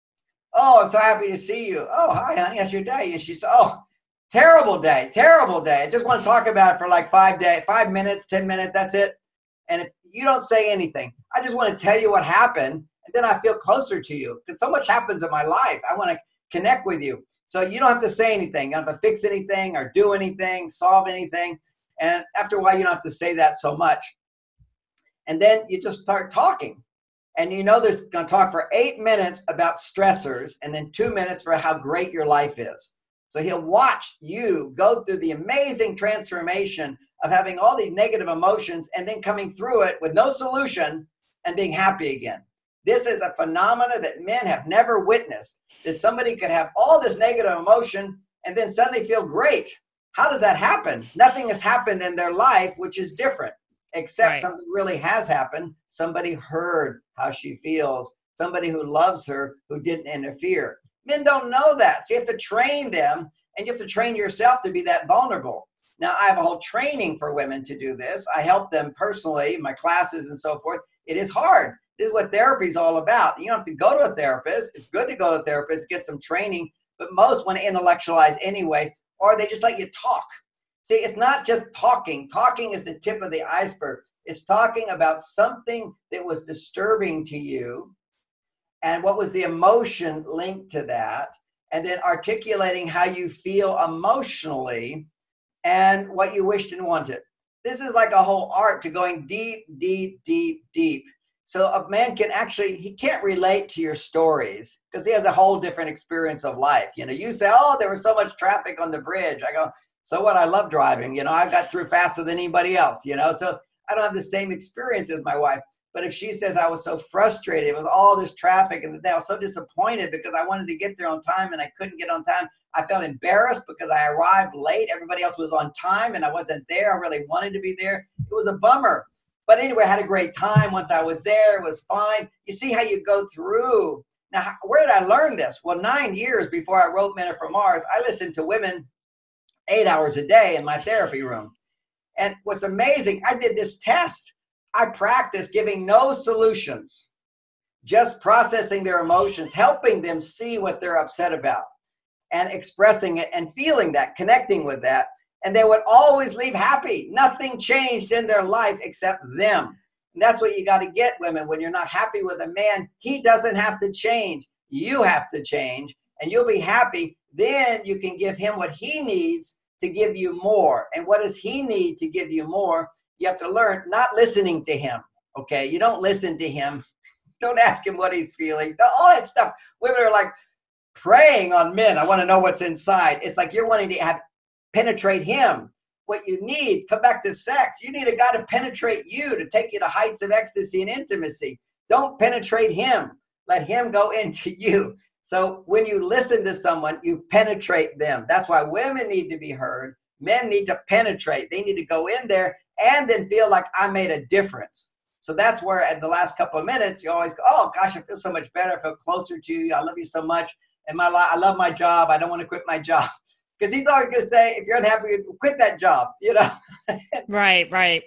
oh, I'm so happy to see you. Oh, hi, honey, how's your day? And she said, oh, terrible day, terrible day. I just want to talk about it for like five day, five minutes, ten minutes, that's it. And if you don't say anything, I just want to tell you what happened, and then I feel closer to you because so much happens in my life. I want to connect with you. So you don't have to say anything. You don't have to fix anything or do anything, solve anything. And after a while, you don't have to say that so much. And then you just start talking. And you know there's going to talk for eight minutes about stressors and then two minutes for how great your life is. So he'll watch you go through the amazing transformation of having all these negative emotions and then coming through it with no solution and being happy again. This is a phenomena that men have never witnessed, that somebody could have all this negative emotion and then suddenly feel great. How does that happen? Nothing has happened in their life, which is different, except Right. something really has happened. Somebody heard how she feels. Somebody who loves her who didn't interfere. Men don't know that. So you have to train them, and you have to train yourself to be that vulnerable. Now, I have a whole training for women to do this. I help them personally, my classes and so forth. It is hard. This is what therapy is all about. You don't have to go to a therapist. It's good to go to a therapist, get some training, but most want to intellectualize anyway, or they just let you talk. See, it's not just talking. Talking is the tip of the iceberg. It's talking about something that was disturbing to you and what was the emotion linked to that, and then articulating how you feel emotionally and what you wished and wanted. This is like a whole art to going deep, deep, deep, deep. So a man can actually, he can't relate to your stories because he has a whole different experience of life. You know, you say, oh, there was so much traffic on the bridge. I go, so what? I love driving. You know, I got through faster than anybody else, you know, so I don't have the same experience as my wife. But if she says I was so frustrated, it was all this traffic and I was so disappointed because I wanted to get there on time and I couldn't get on time. I felt embarrassed because I arrived late. Everybody else was on time and I wasn't there. I really wanted to be there. It was a bummer. But anyway, I had a great time once I was there. It was fine. You see how you go through. Now, where did I learn this? Well, nine years before I wrote Men Are From Mars, I listened to women eight hours a day in my therapy room. And what's amazing, I did this test. I practiced giving no solutions, just processing their emotions, helping them see what they're upset about and expressing it and feeling that, connecting with that. And they would always leave happy. Nothing changed in their life except them. And that's what you got to get, women. When you're not happy with a man, he doesn't have to change. You have to change and you'll be happy. Then you can give him what he needs to give you more. And what does he need to give you more? You have to learn not listening to him. Okay. You don't listen to him. Don't ask him what he's feeling. All that stuff. Women are like preying on men. I want to know what's inside. It's like you're wanting to have penetrate him. what you need. Come back to sex. You need a guy to penetrate you, to take you to heights of ecstasy and intimacy. Don't penetrate him. Let him go into you. So when you listen to someone, you penetrate them. That's why women need to be heard. Men need to penetrate. They need to go in there and then feel like I made a difference. So that's where at the last couple of minutes, you always go, oh gosh, I feel so much better. I feel closer to you. I love you so much. And my life, I love my job. I don't want to quit my job. Because he's always going to say, if you're unhappy, quit that job, you know? Right, right.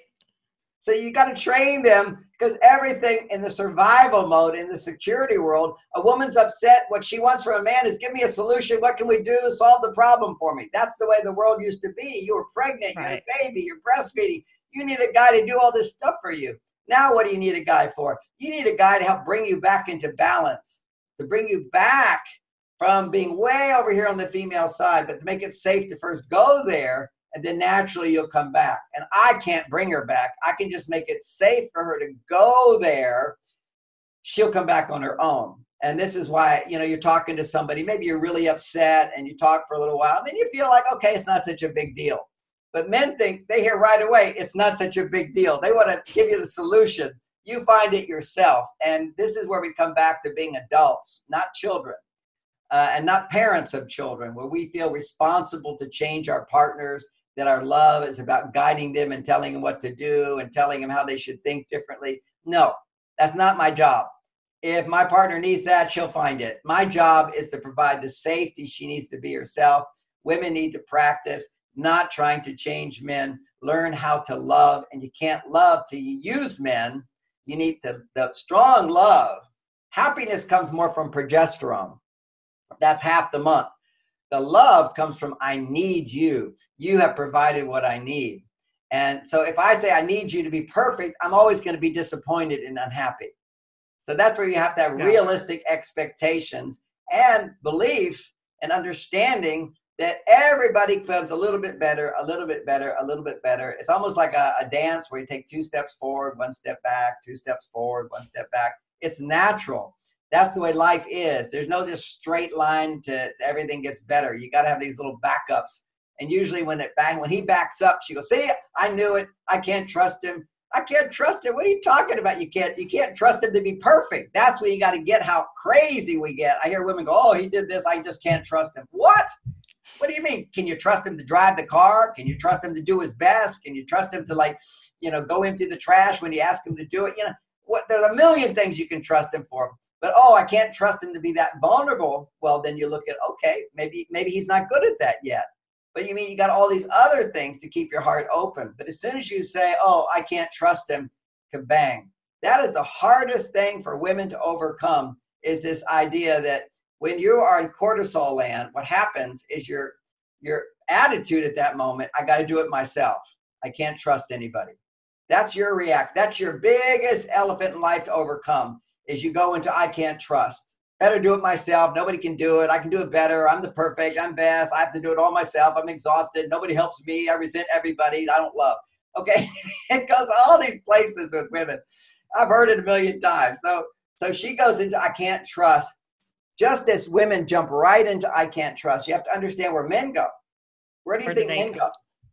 So you got to train them, because everything in the survival mode, in the security world, a woman's upset. What she wants from a man is, give me a solution. What can we do to solve the problem for me? That's the way the world used to be. You were pregnant, you Right. had a baby, you're breastfeeding. You need a guy to do all this stuff for you. Now what do you need a guy for? You need a guy to help bring you back into balance, to bring you back from being way over here on the female side, but to make it safe to first go there, and then naturally you'll come back. And I can't bring her back. I can just make it safe for her to go there. She'll come back on her own. And this is why, you know, you're talking to somebody, maybe you're really upset and you talk for a little while, and then you feel like, okay, it's not such a big deal. But men think, they hear right away, it's not such a big deal. They want to give you the solution. You find it yourself. And this is where we come back to being adults, not children. Uh, and not parents of children, where we feel responsible to change our partners, that our love is about guiding them and telling them what to do and telling them how they should think differently. No, that's not my job. If my partner needs that, she'll find it. My job is to provide the safety she needs to be herself. Women need to practice not trying to change men. Learn how to love, and you can't love till you use men. You need to, the strong love. Happiness comes more from progesterone. That's half the month. The love comes from, I need you. You have provided what I need. And so if I say I need you to be perfect, I'm always going to be disappointed and unhappy. So that's where you have to have Yeah. realistic expectations and belief and understanding that everybody becomes a little bit better, a little bit better, a little bit better. It's almost like a, a dance where you take two steps forward, one step back, two steps forward, one step back. It's natural. That's the way life is. There's no just straight line to everything gets better. You got to have these little backups. And usually when it back, when he backs up, she goes, see, I knew it. I can't trust him. I can't trust him. What are you talking about? You can't, you can't trust him to be perfect. That's where you got to get how crazy we get. I hear women go, oh, he did this. I just can't trust him. What? What do you mean? Can you trust him to drive the car? Can you trust him to do his best? Can you trust him to, like, you know, go empty the trash when you ask him to do it? You know, what? There's a million things you can trust him for. But, oh, I can't trust him to be that vulnerable. Well, then you look at, okay, maybe maybe he's not good at that yet. But you mean you got all these other things to keep your heart open. But as soon as you say, oh, I can't trust him, kabang. That is the hardest thing for women to overcome, is this idea that when you are in cortisol land, what happens is your, your attitude at that moment, I got to do it myself. I can't trust anybody. That's your react. That's your biggest elephant in life to overcome. Is you go into, I can't trust. Better do it myself. Nobody can do it. I can do it better. I'm the perfect. I'm best. I have to do it all myself. I'm exhausted. Nobody helps me. I resent everybody. I don't love. Okay? It goes all these places with women. I've heard it a million times. So, so she goes into, I can't trust. Just as women jump right into, I can't trust, you have to understand where men go. Where do you Where do think they men go? go?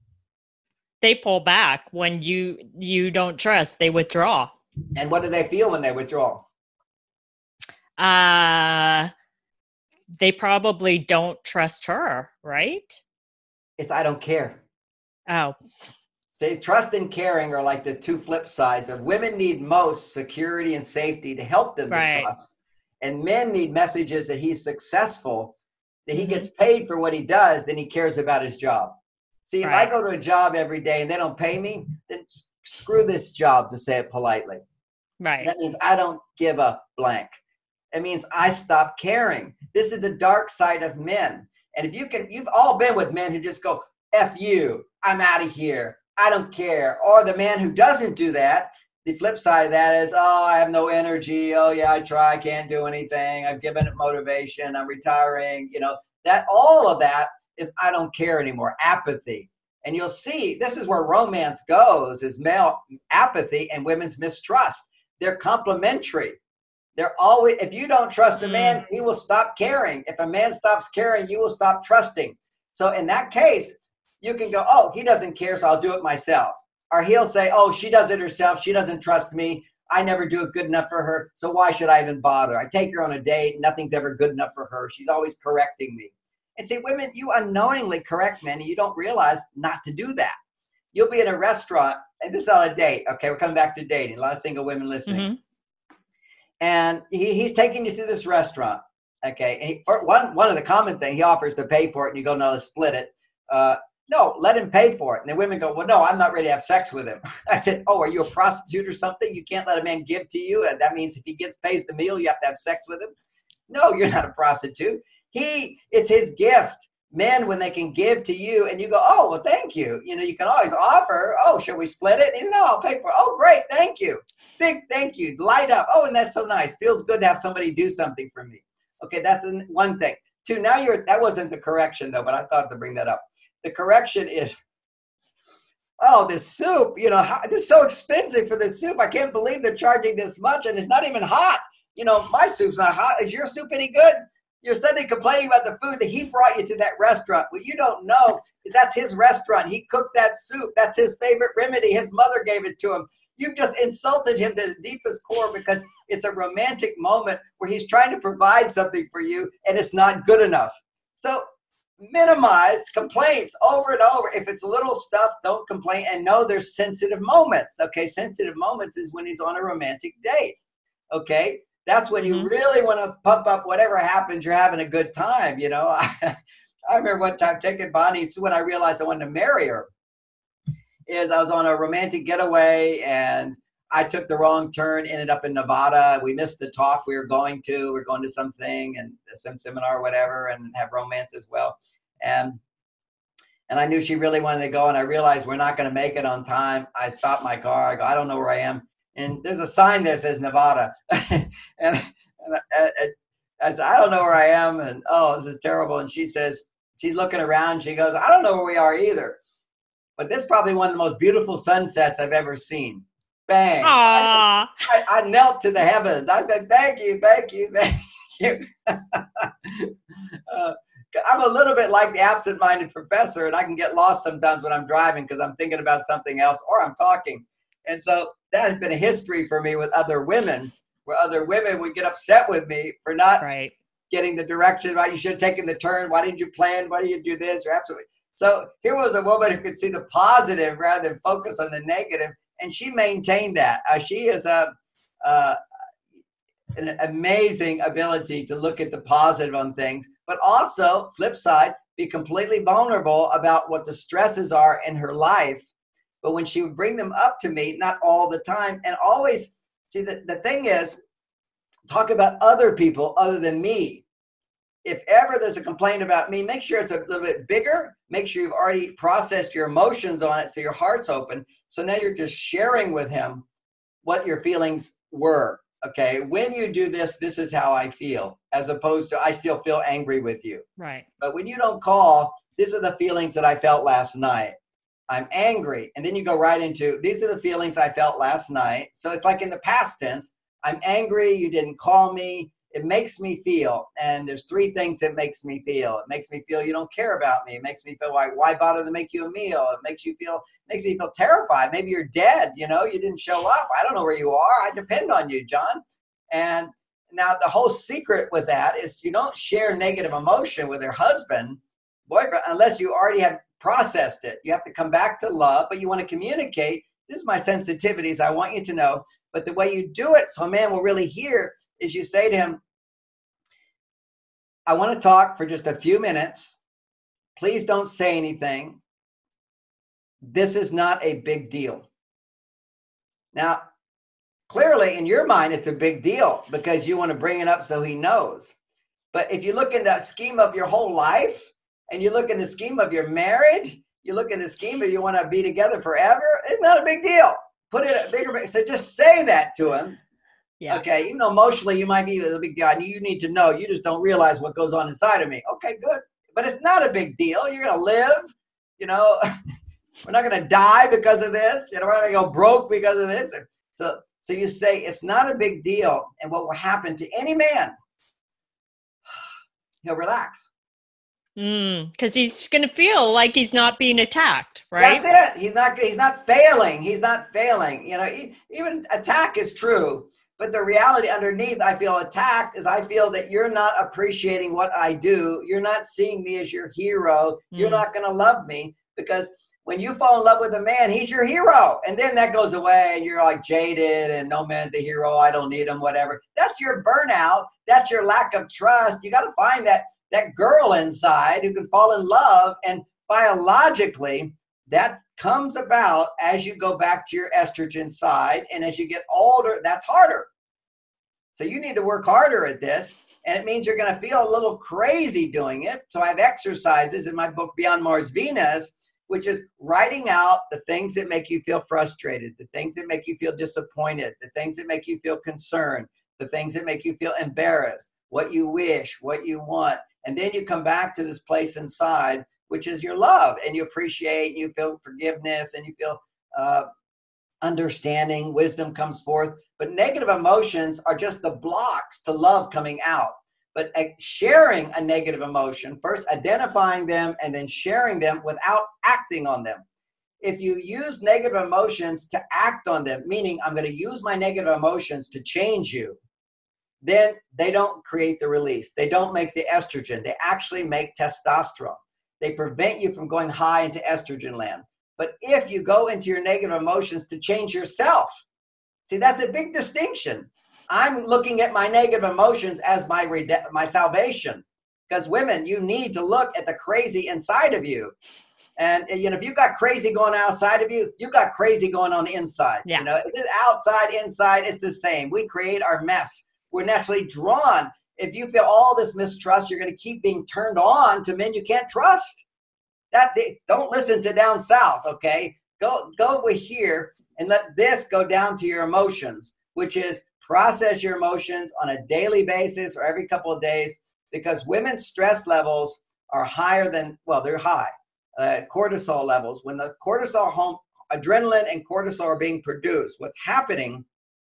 They pull back when you you don't trust. They withdraw. And what do they feel when they withdraw? Uh, they probably don't trust her, right? It's, I don't care. Oh, See, trust and caring are like the two flip sides of women need most security and safety to help them Right. to trust. And men need messages that he's successful, that he Mhm. gets paid for what he does, then he cares about his job. See, if Right. I go to a job every day and they don't pay me, then s- screw this job, to say it politely. right. That means I don't give a blank. It means I stop caring. This is the dark side of men. And if you can, you've all been with men who just go, F you, I'm out of here, I don't care. Or the man who doesn't do that, the flip side of that is, oh, I have no energy. Oh yeah, I try, I can't do anything. I've given it motivation. I'm retiring. You know, that all of that is, I don't care anymore. Apathy. And you'll see, this is where romance goes, is male apathy and women's mistrust. They're complementary. They're always, if you don't trust a man, he will stop caring. If a man stops caring, you will stop trusting. So in that case, you can go, oh, he doesn't care, so I'll do it myself. Or he'll say, oh, she does it herself. She doesn't trust me. I never do it good enough for her, so why should I even bother? I take her on a date. Nothing's ever good enough for her. She's always correcting me. And see, women, you unknowingly correct men, and you don't realize not to do that. You'll be in a restaurant, and this is on a date. Okay, we're coming back to dating. A lot of single women listening. Mm-hmm. And he, he's taking you to this restaurant. Okay, and he, or one, one of the common things, he offers to pay for it, and you go, no, let's split it. Uh, no, let him pay for it. And the women go, well, no, I'm not ready to have sex with him. I said, oh, are you a prostitute or something? You can't let a man give to you, and that means if he gives, pays the meal, you have to have sex with him? No, you're not a prostitute. He, it's his gift. Men, when they can give to you and you go, oh, well, thank you. You know, you can always offer, oh, shall we split it? And, no, I'll pay for it. Oh, great, thank you. Big thank you. Light up. Oh, and that's so nice. Feels good to have somebody do something for me. Okay, that's one thing. Two, now you're, that wasn't the correction, though, but I thought to bring that up. The correction is, oh, this soup, you know, this is so expensive for this soup. I can't believe they're charging this much, and it's not even hot. You know, my soup's not hot. Is your soup any good? You're suddenly complaining about the food that he brought you to that restaurant. What you don't know is that's his restaurant. He cooked that soup. That's his favorite remedy. His mother gave it to him. You've just insulted him to the deepest core because it's a romantic moment where he's trying to provide something for you and it's not good enough. So minimize complaints over and over. If it's little stuff, don't complain, and know there's sensitive moments. Okay, sensitive moments is when he's on a romantic date. Okay. That's when you mm-hmm. really want to pump up whatever happens. You're having a good time, you know. I, I remember one time taking Bonnie, so when I realized I wanted to marry her, is I was on a romantic getaway and I took the wrong turn, ended up in Nevada. We missed the talk we were going to. We were going to something and some seminar or whatever and have romance as well. And and I knew she really wanted to go, and I realized we're not going to make it on time. I stopped my car. I go, I don't know where I am. And there's a sign that says Nevada. and and I, I said, I don't know where I am. And, oh, this is terrible. And she says, she's looking around. She goes, I don't know where we are either. But this is probably one of the most beautiful sunsets I've ever seen. Bang. I, I, I knelt to the heavens. I said, thank you, thank you, thank you. uh, I'm a little bit like the absent-minded professor, and I can get lost sometimes when I'm driving because I'm thinking about something else or I'm talking. And so that has been a history for me with other women, where other women would get upset with me for not right. getting the direction right. You should have taken the turn. Why didn't you plan? Why didn't you do this? Or absolutely. So here was a woman who could see the positive rather than focus on the negative, and she maintained that. Uh, she is a uh, an amazing ability to look at the positive on things, but also, flip side, be completely vulnerable about what the stresses are in her life. But when she would bring them up to me, not all the time, and always, see, the, the thing is, talk about other people other than me. If ever there's a complaint about me, make sure it's a little bit bigger. Make sure you've already processed your emotions on it so your heart's open. So now you're just sharing with him what your feelings were. Okay, when you do this, this is how I feel, as opposed to I still feel angry with you. Right. But when you don't call, these are the feelings that I felt last night. I'm angry. And then you go right into, these are the feelings I felt last night. So it's like in the past tense, I'm angry, you didn't call me. It makes me feel, and there's three things that makes me feel. It makes me feel you don't care about me. It makes me feel like, why bother to make you a meal? It makes you feel, makes me feel terrified. Maybe you're dead, you know, you didn't show up. I don't know where you are. I depend on you, John. And now the whole secret with that is you don't share negative emotion with your husband, boyfriend, unless you already have processed it. You have to come back to love, but you want to communicate. This is my sensitivities. I want you to know. But the way you do it, so a man will really hear, is you say to him, I want to talk for just a few minutes. Please don't say anything. This is not a big deal. Now, clearly in your mind, it's a big deal because you want to bring it up so he knows. But if you look in that scheme of your whole life and you look in the scheme of your marriage, you look in the scheme of you want to be together forever, it's not a big deal. Put it a bigger, so just say that to him. Yeah. Okay, even though emotionally you might be the big guy, you need to know. You just don't realize what goes on inside of me. Okay, good. But it's not a big deal. You're going to live. You know, we're not going to die because of this. You know, we're not going to go broke because of this. So, so you say it's not a big deal. And what will happen to any man, he'll relax. Mm, because he's going to feel like he's not being attacked, right? That's it. He's not. He's not failing. He's not failing. You know, he, even attack is true, but the reality underneath, I feel attacked, is I feel that you're not appreciating what I do. You're not seeing me as your hero. Mm. You're not going to love me, because when you fall in love with a man, he's your hero, and then that goes away, and you're like jaded, and no man's a hero. I don't need him. Whatever. That's your burnout. That's your lack of trust. You got to find that. that girl inside who can fall in love. And biologically, that comes about as you go back to your estrogen side. And as you get older, that's harder. So you need to work harder at this. And it means you're going to feel a little crazy doing it. So I have exercises in my book, Beyond Mars Venus, which is writing out the things that make you feel frustrated, the things that make you feel disappointed, the things that make you feel concerned, the things that make you feel embarrassed, what you wish, what you want. And then you come back to this place inside, which is your love, and you appreciate, and you feel forgiveness, and you feel uh, understanding, wisdom comes forth. But negative emotions are just the blocks to love coming out. But uh, sharing a negative emotion, first identifying them and then sharing them without acting on them. If you use negative emotions to act on them, meaning I'm going to use my negative emotions to change you, then they don't create the release. They don't make the estrogen. They actually make testosterone. They prevent you from going high into estrogen land. But if you go into your negative emotions to change yourself, see, that's a big distinction. I'm looking at my negative emotions as my rede- my salvation. Because women, you need to look at the crazy inside of you. And, you know, if you've got crazy going outside of you, you've got crazy going on the inside. Yeah. You know, it's outside, inside, it's the same. We create our mess. We're naturally drawn. If you feel all this mistrust, you're going to keep being turned on to men you can't trust. That they, don't listen to down south, okay? Go go over here and let this go down to your emotions, which is process your emotions on a daily basis or every couple of days, because women's stress levels are higher than, well, they're high. Uh, cortisol levels. When the cortisol, home, adrenaline and cortisol are being produced, what's happening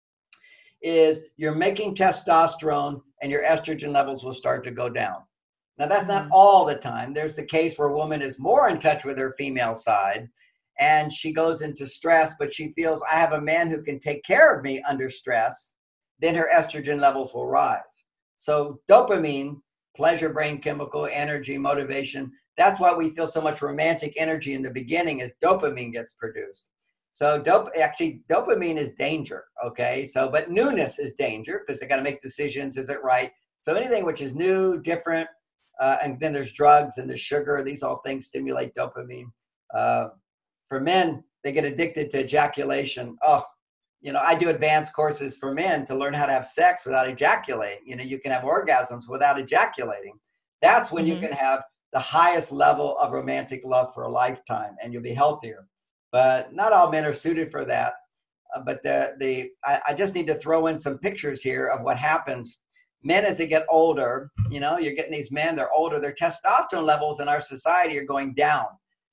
is you're making testosterone and your estrogen levels will start to go down. Now, that's not all the time. There's the case where a woman is more in touch with her female side and she goes into stress, but she feels, I have a man who can take care of me under stress, then her estrogen levels will rise. So dopamine, pleasure brain chemical, energy, motivation, that's why we feel so much romantic energy in the beginning as dopamine gets produced. So dope, actually, dopamine is danger, okay? So, but newness is danger because they got to make decisions. Is it right? So anything which is new, different, uh, and then there's drugs and there's sugar. These all things stimulate dopamine. Uh, for men, they get addicted to ejaculation. Oh, you know, I do advanced courses for men to learn how to have sex without ejaculating. You know, you can have orgasms without ejaculating. That's when mm-hmm. you can have the highest level of romantic love for a lifetime, and you'll be healthier. But not all men are suited for that. Uh, but the the I, I just need to throw in some pictures here of what happens. Men, as they get older, you know, you're getting these men, they're older, their testosterone levels in our society are going down.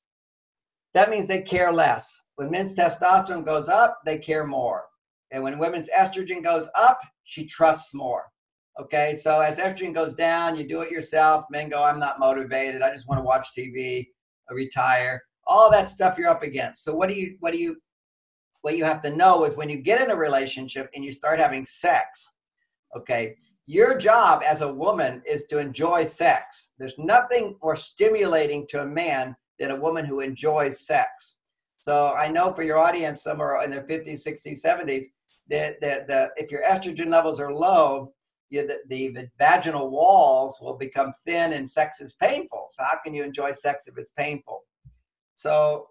That means they care less. When men's testosterone goes up, they care more. And when women's estrogen goes up, she trusts more. Okay, so as estrogen goes down, you do it yourself. Men go, I'm not motivated. I just want to watch T V, retire. All that stuff you're up against. So what do you, what do you, what you have to know is when you get in a relationship and you start having sex, okay, your job as a woman is to enjoy sex. There's nothing more stimulating to a man than a woman who enjoys sex. So I know for your audience, some are in their fifties, sixties, seventies, that the, the, if your estrogen levels are low, you, the, the vaginal walls will become thin and sex is painful. So how can you enjoy sex if it's painful? So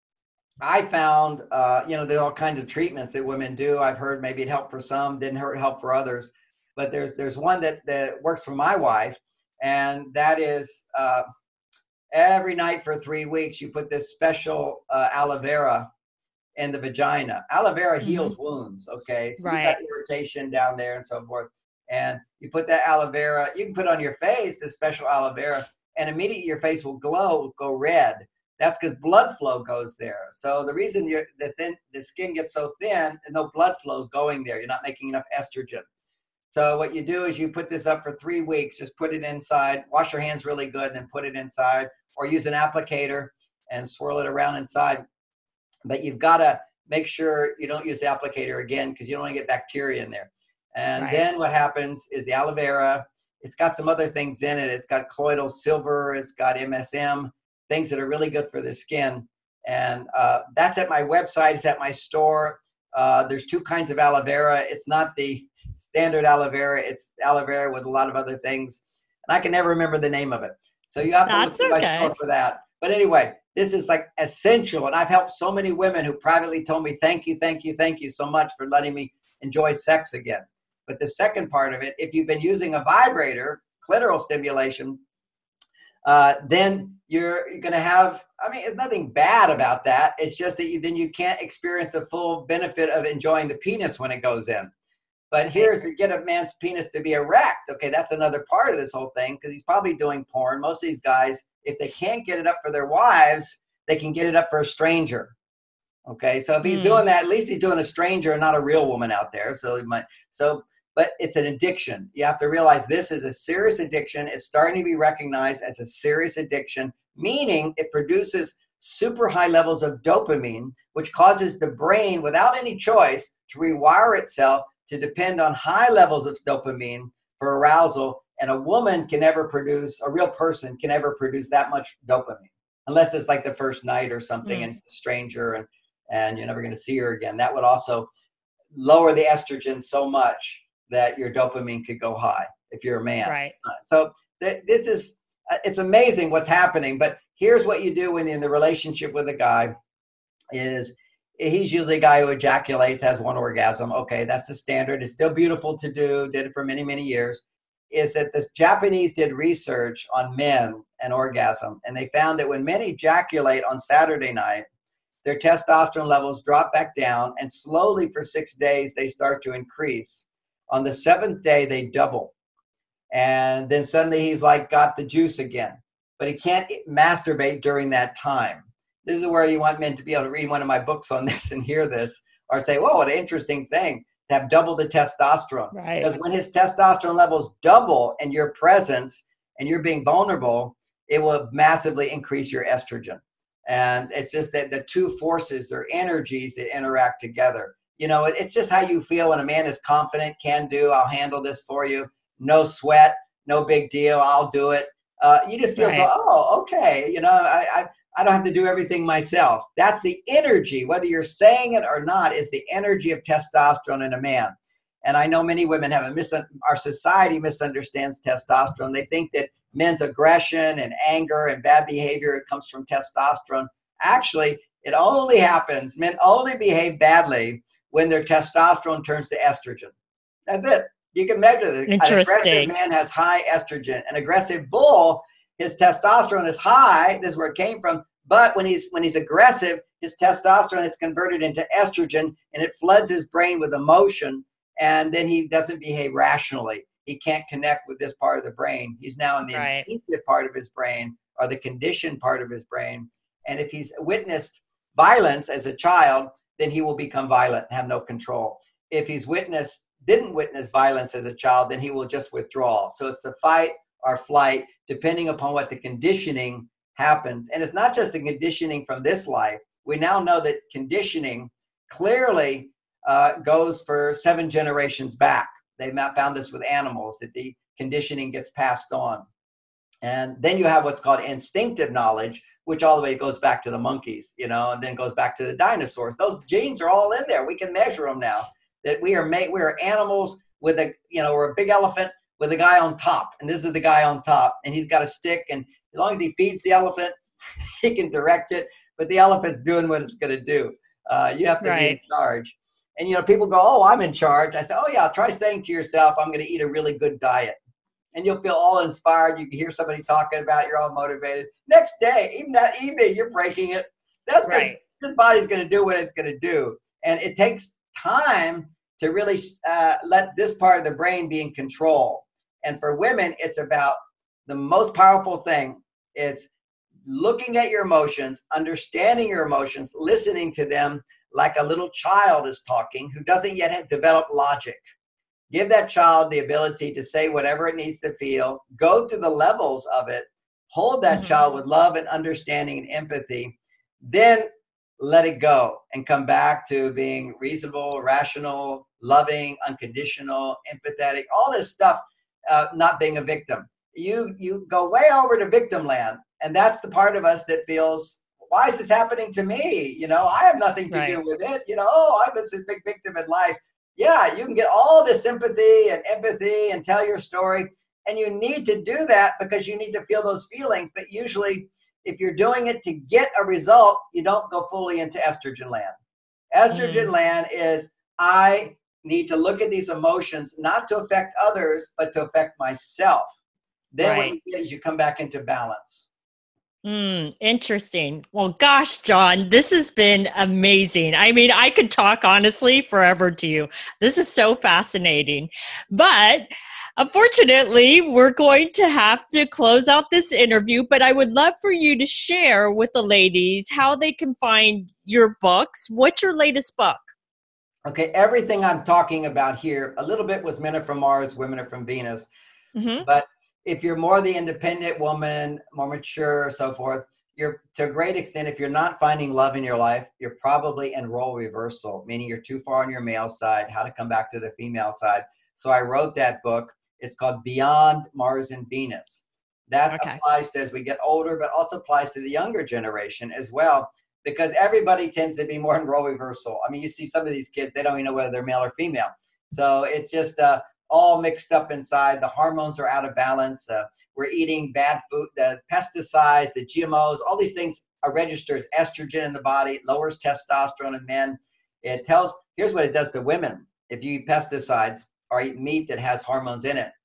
I found, uh, you know, there are all kinds of treatments that women do. I've heard maybe it helped for some, didn't hurt, help for others. But there's there's one that, that works for my wife, and that is uh, every night for three weeks, you put this special uh, aloe vera in the vagina. Aloe vera mm-hmm. heals wounds, okay? So right. you got irritation down there and so forth. And you put that aloe vera, you can put on your face this special aloe vera, and immediately your face will glow, go red. That's because blood flow goes there. So the reason you're, the, thin, the skin gets so thin, and no blood flow going there, you're not making enough estrogen. So what you do is you put this up for three weeks, just put it inside, wash your hands really good, then put it inside, or use an applicator and swirl it around inside. But you've got to make sure you don't use the applicator again because you don't want to get bacteria in there. And right. then what happens is the aloe vera, it's got some other things in it. It's got colloidal silver, it's got M S M, things that are really good for the skin. And uh, that's at my website, it's at my store. Uh, there's two kinds of aloe vera. It's not the standard aloe vera, it's aloe vera with a lot of other things. And I can never remember the name of it. So you have to that's look at okay. my store for that. But anyway, this is like essential. And I've helped so many women who privately told me, thank you, thank you, thank you so much for letting me enjoy sex again. But the second part of it, if you've been using a vibrator, clitoral stimulation, uh, then you're, you're going to have, I mean, there's nothing bad about that. It's just that you, then you can't experience the full benefit of enjoying the penis when it goes in. But here's to get a man's penis to be erect. Okay, that's another part of this whole thing because he's probably doing porn. Most of these guys, if they can't get it up for their wives, they can get it up for a stranger. Okay, so if he's mm. doing that, at least he's doing a stranger and not a real woman out there. So he might, so, but it's an addiction. You have to realize this is a serious addiction. It's starting to be recognized as a serious addiction, meaning it produces super high levels of dopamine, which causes the brain, without any choice, to rewire itself to depend on high levels of dopamine for arousal. And a woman can never produce, a real person can never produce that much dopamine, unless it's like the first night or something mm. and it's a stranger and, and you're never going to see her again. That would also lower the estrogen so much that your dopamine could go high if you're a man. Right. Uh, so th- this is, uh, it's amazing what's happening. But here's what you do when you're in the relationship with a guy is he's usually a guy who ejaculates, has one orgasm. Okay, that's the standard. It's still beautiful to do, did it for many, many years. Is that the Japanese did research on men and orgasm, and they found that when men ejaculate on Saturday night, their testosterone levels drop back down, and slowly for six days, they start to increase. On the seventh day, they double. And then suddenly he's like got the juice again, but he can't masturbate during that time. This is where you want men to be able to read one of my books on this and hear this, or say, whoa, what an interesting thing to have double the testosterone. Right. Because when his testosterone levels double in your presence and you're being vulnerable, it will massively increase your estrogen. And it's just that the two forces, they're energies that interact together. You know, it, it's just how you feel when a man is confident, can do, I'll handle this for you. No sweat, no big deal, I'll do it. Uh, you just feel right. so, oh, okay. You know, I, I I don't have to do everything myself. That's the energy, whether you're saying it or not, is the energy of testosterone in a man. And I know many women have a mis- our society misunderstands testosterone. They think that men's aggression and anger and bad behavior, it comes from testosterone. Actually, it only happens, men only behave badly when their testosterone turns to estrogen. That's it. You can measure that. An aggressive man has high estrogen. An aggressive bull, his testosterone is high. This is where it came from. But when he's when he's aggressive, his testosterone is converted into estrogen, and it floods his brain with emotion. And then he doesn't behave rationally. He can't connect with this part of the brain. He's now in the right. instinctive part of his brain or the conditioned part of his brain. And if he's witnessed violence as a child, then he will become violent and have no control. If he's witnessed, didn't witness violence as a child, then he will just withdraw. So it's the fight or flight, depending upon what the conditioning happens. And it's not just the conditioning from this life. We now know that conditioning clearly uh, goes for seven generations back. They've found this with animals, that the conditioning gets passed on. And then you have what's called instinctive knowledge, which all the way goes back to the monkeys, you know, and then goes back to the dinosaurs. Those genes are all in there. We can measure them now. That we are made, we are animals with a, you know, we're a big elephant with a guy on top, and this is the guy on top, and he's got a stick, and as long as he feeds the elephant, he can direct it, but the elephant's doing what it's going to do. Uh, you have to right. be in charge. And, you know, people go, oh, I'm in charge. I say, oh, yeah, try saying to yourself, I'm going to eat a really good diet. And you'll feel all inspired. You can hear somebody talking about it. You're all motivated. Next day, even that evening, you're breaking it. That's right. This body's going to do what it's going to do. And it takes time to really uh, let this part of the brain be in control. And for women, it's about the most powerful thing. It's looking at your emotions, understanding your emotions, listening to them like a little child is talking who doesn't yet have developed logic. Give that child the ability to say whatever it needs to feel, go to the levels of it, hold that mm-hmm. child with love and understanding and empathy, then let it go and come back to being reasonable, rational, loving, unconditional, empathetic, all this stuff, uh, not being a victim. You, you go way over to victim land. And that's the part of us that feels, why is this happening to me? You know, I have nothing to right. do with it. You know, oh, I'm this big victim in life. Yeah, you can get all this sympathy and empathy and tell your story. And you need to do that because you need to feel those feelings. But usually, if you're doing it to get a result, you don't go fully into estrogen land. Estrogen mm. land is, I need to look at these emotions, not to affect others, but to affect myself. Then right. what you get is you come back into balance. Mm, interesting. Well, gosh, John, this has been amazing. I mean, I could talk honestly forever to you. This is so fascinating. But unfortunately, we're going to have to close out this interview, but I would love for you to share with the ladies how they can find your books. What's your latest book? Okay, everything I'm talking about here, a little bit was Men Are From Mars, Women Are From Venus. Mm-hmm. But if you're more the independent woman, more mature, so forth, you're to a great extent, if you're not finding love in your life, you're probably in role reversal, meaning you're too far on your male side, how to come back to the female side. So I wrote that book. It's called Beyond Mars and Venus. That okay. applies to as we get older, but also applies to the younger generation as well, because everybody tends to be more in role reversal. I mean, you see some of these kids, they don't even know whether they're male or female. So it's just uh, all mixed up inside. The hormones are out of balance. Uh, we're eating bad food, the pesticides, the G M Os, all these things are registered as estrogen in the body. It lowers testosterone in men. It tells, here's what it does to women. If you eat pesticides or eat meat that has hormones in it,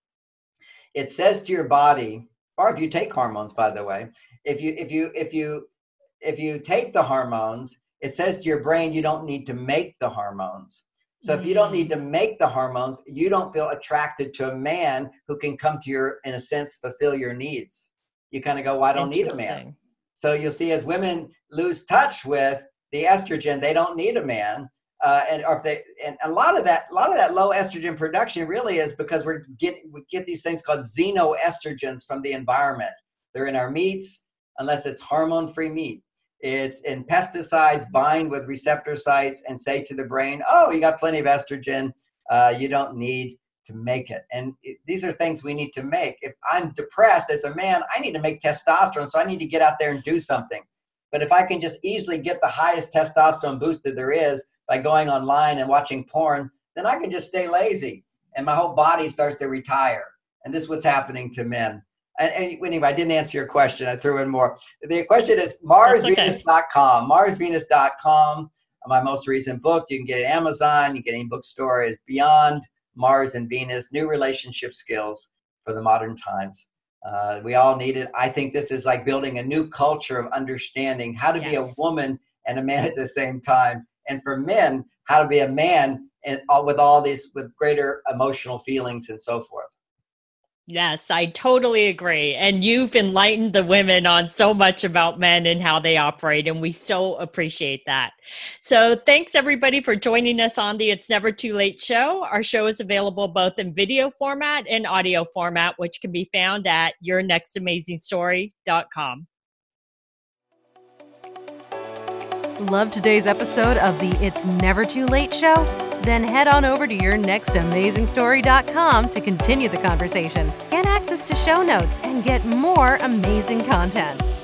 it says to your body, or if you take hormones, by the way, if you if you if you if you take the hormones, it says to your brain you don't need to make the hormones. So mm-hmm. if you don't need to make the hormones, you don't feel attracted to a man who can come to your, in a sense, fulfill your needs. You kind of go, well, I don't need a man. So you'll see as women lose touch with the estrogen, they don't need a man. Uh, and or if they and a lot of that, a lot of that low estrogen production really is because we're get we get these things called xenoestrogens from the environment. They're in our meats, unless it's hormone-free meat. It's in pesticides bind with receptor sites and say to the brain, "Oh, you got plenty of estrogen. Uh, you don't need to make it." And it, these are things we need to make. If I'm depressed as a man, I need to make testosterone, so I need to get out there and do something. But if I can just easily get the highest testosterone booster there is by going online and watching porn, then I can just stay lazy and my whole body starts to retire. And this is what's happening to men. And, and anyway, I didn't answer your question. I threw in more. The question is mars venus dot com. mars venus dot com. My most recent book, you can get it at Amazon. You can get any bookstore, is Beyond Mars and Venus, New Relationship Skills for the Modern Times. Uh, we all need it. I think this is like building a new culture of understanding how to yes. be a woman and a man at the same time. And for men, how to be a man and all, with all these, with greater emotional feelings and so forth. Yes, I totally agree. And you've enlightened the women on so much about men and how they operate, and we so appreciate that. So thanks everybody for joining us on the It's Never Too Late show. Our show is available both in video format and audio format, which can be found at your next amazing story dot com. Love today's episode of the It's Never Too Late show? Then head on over to your next amazing story dot com to continue the conversation, get access to show notes, and get more amazing content.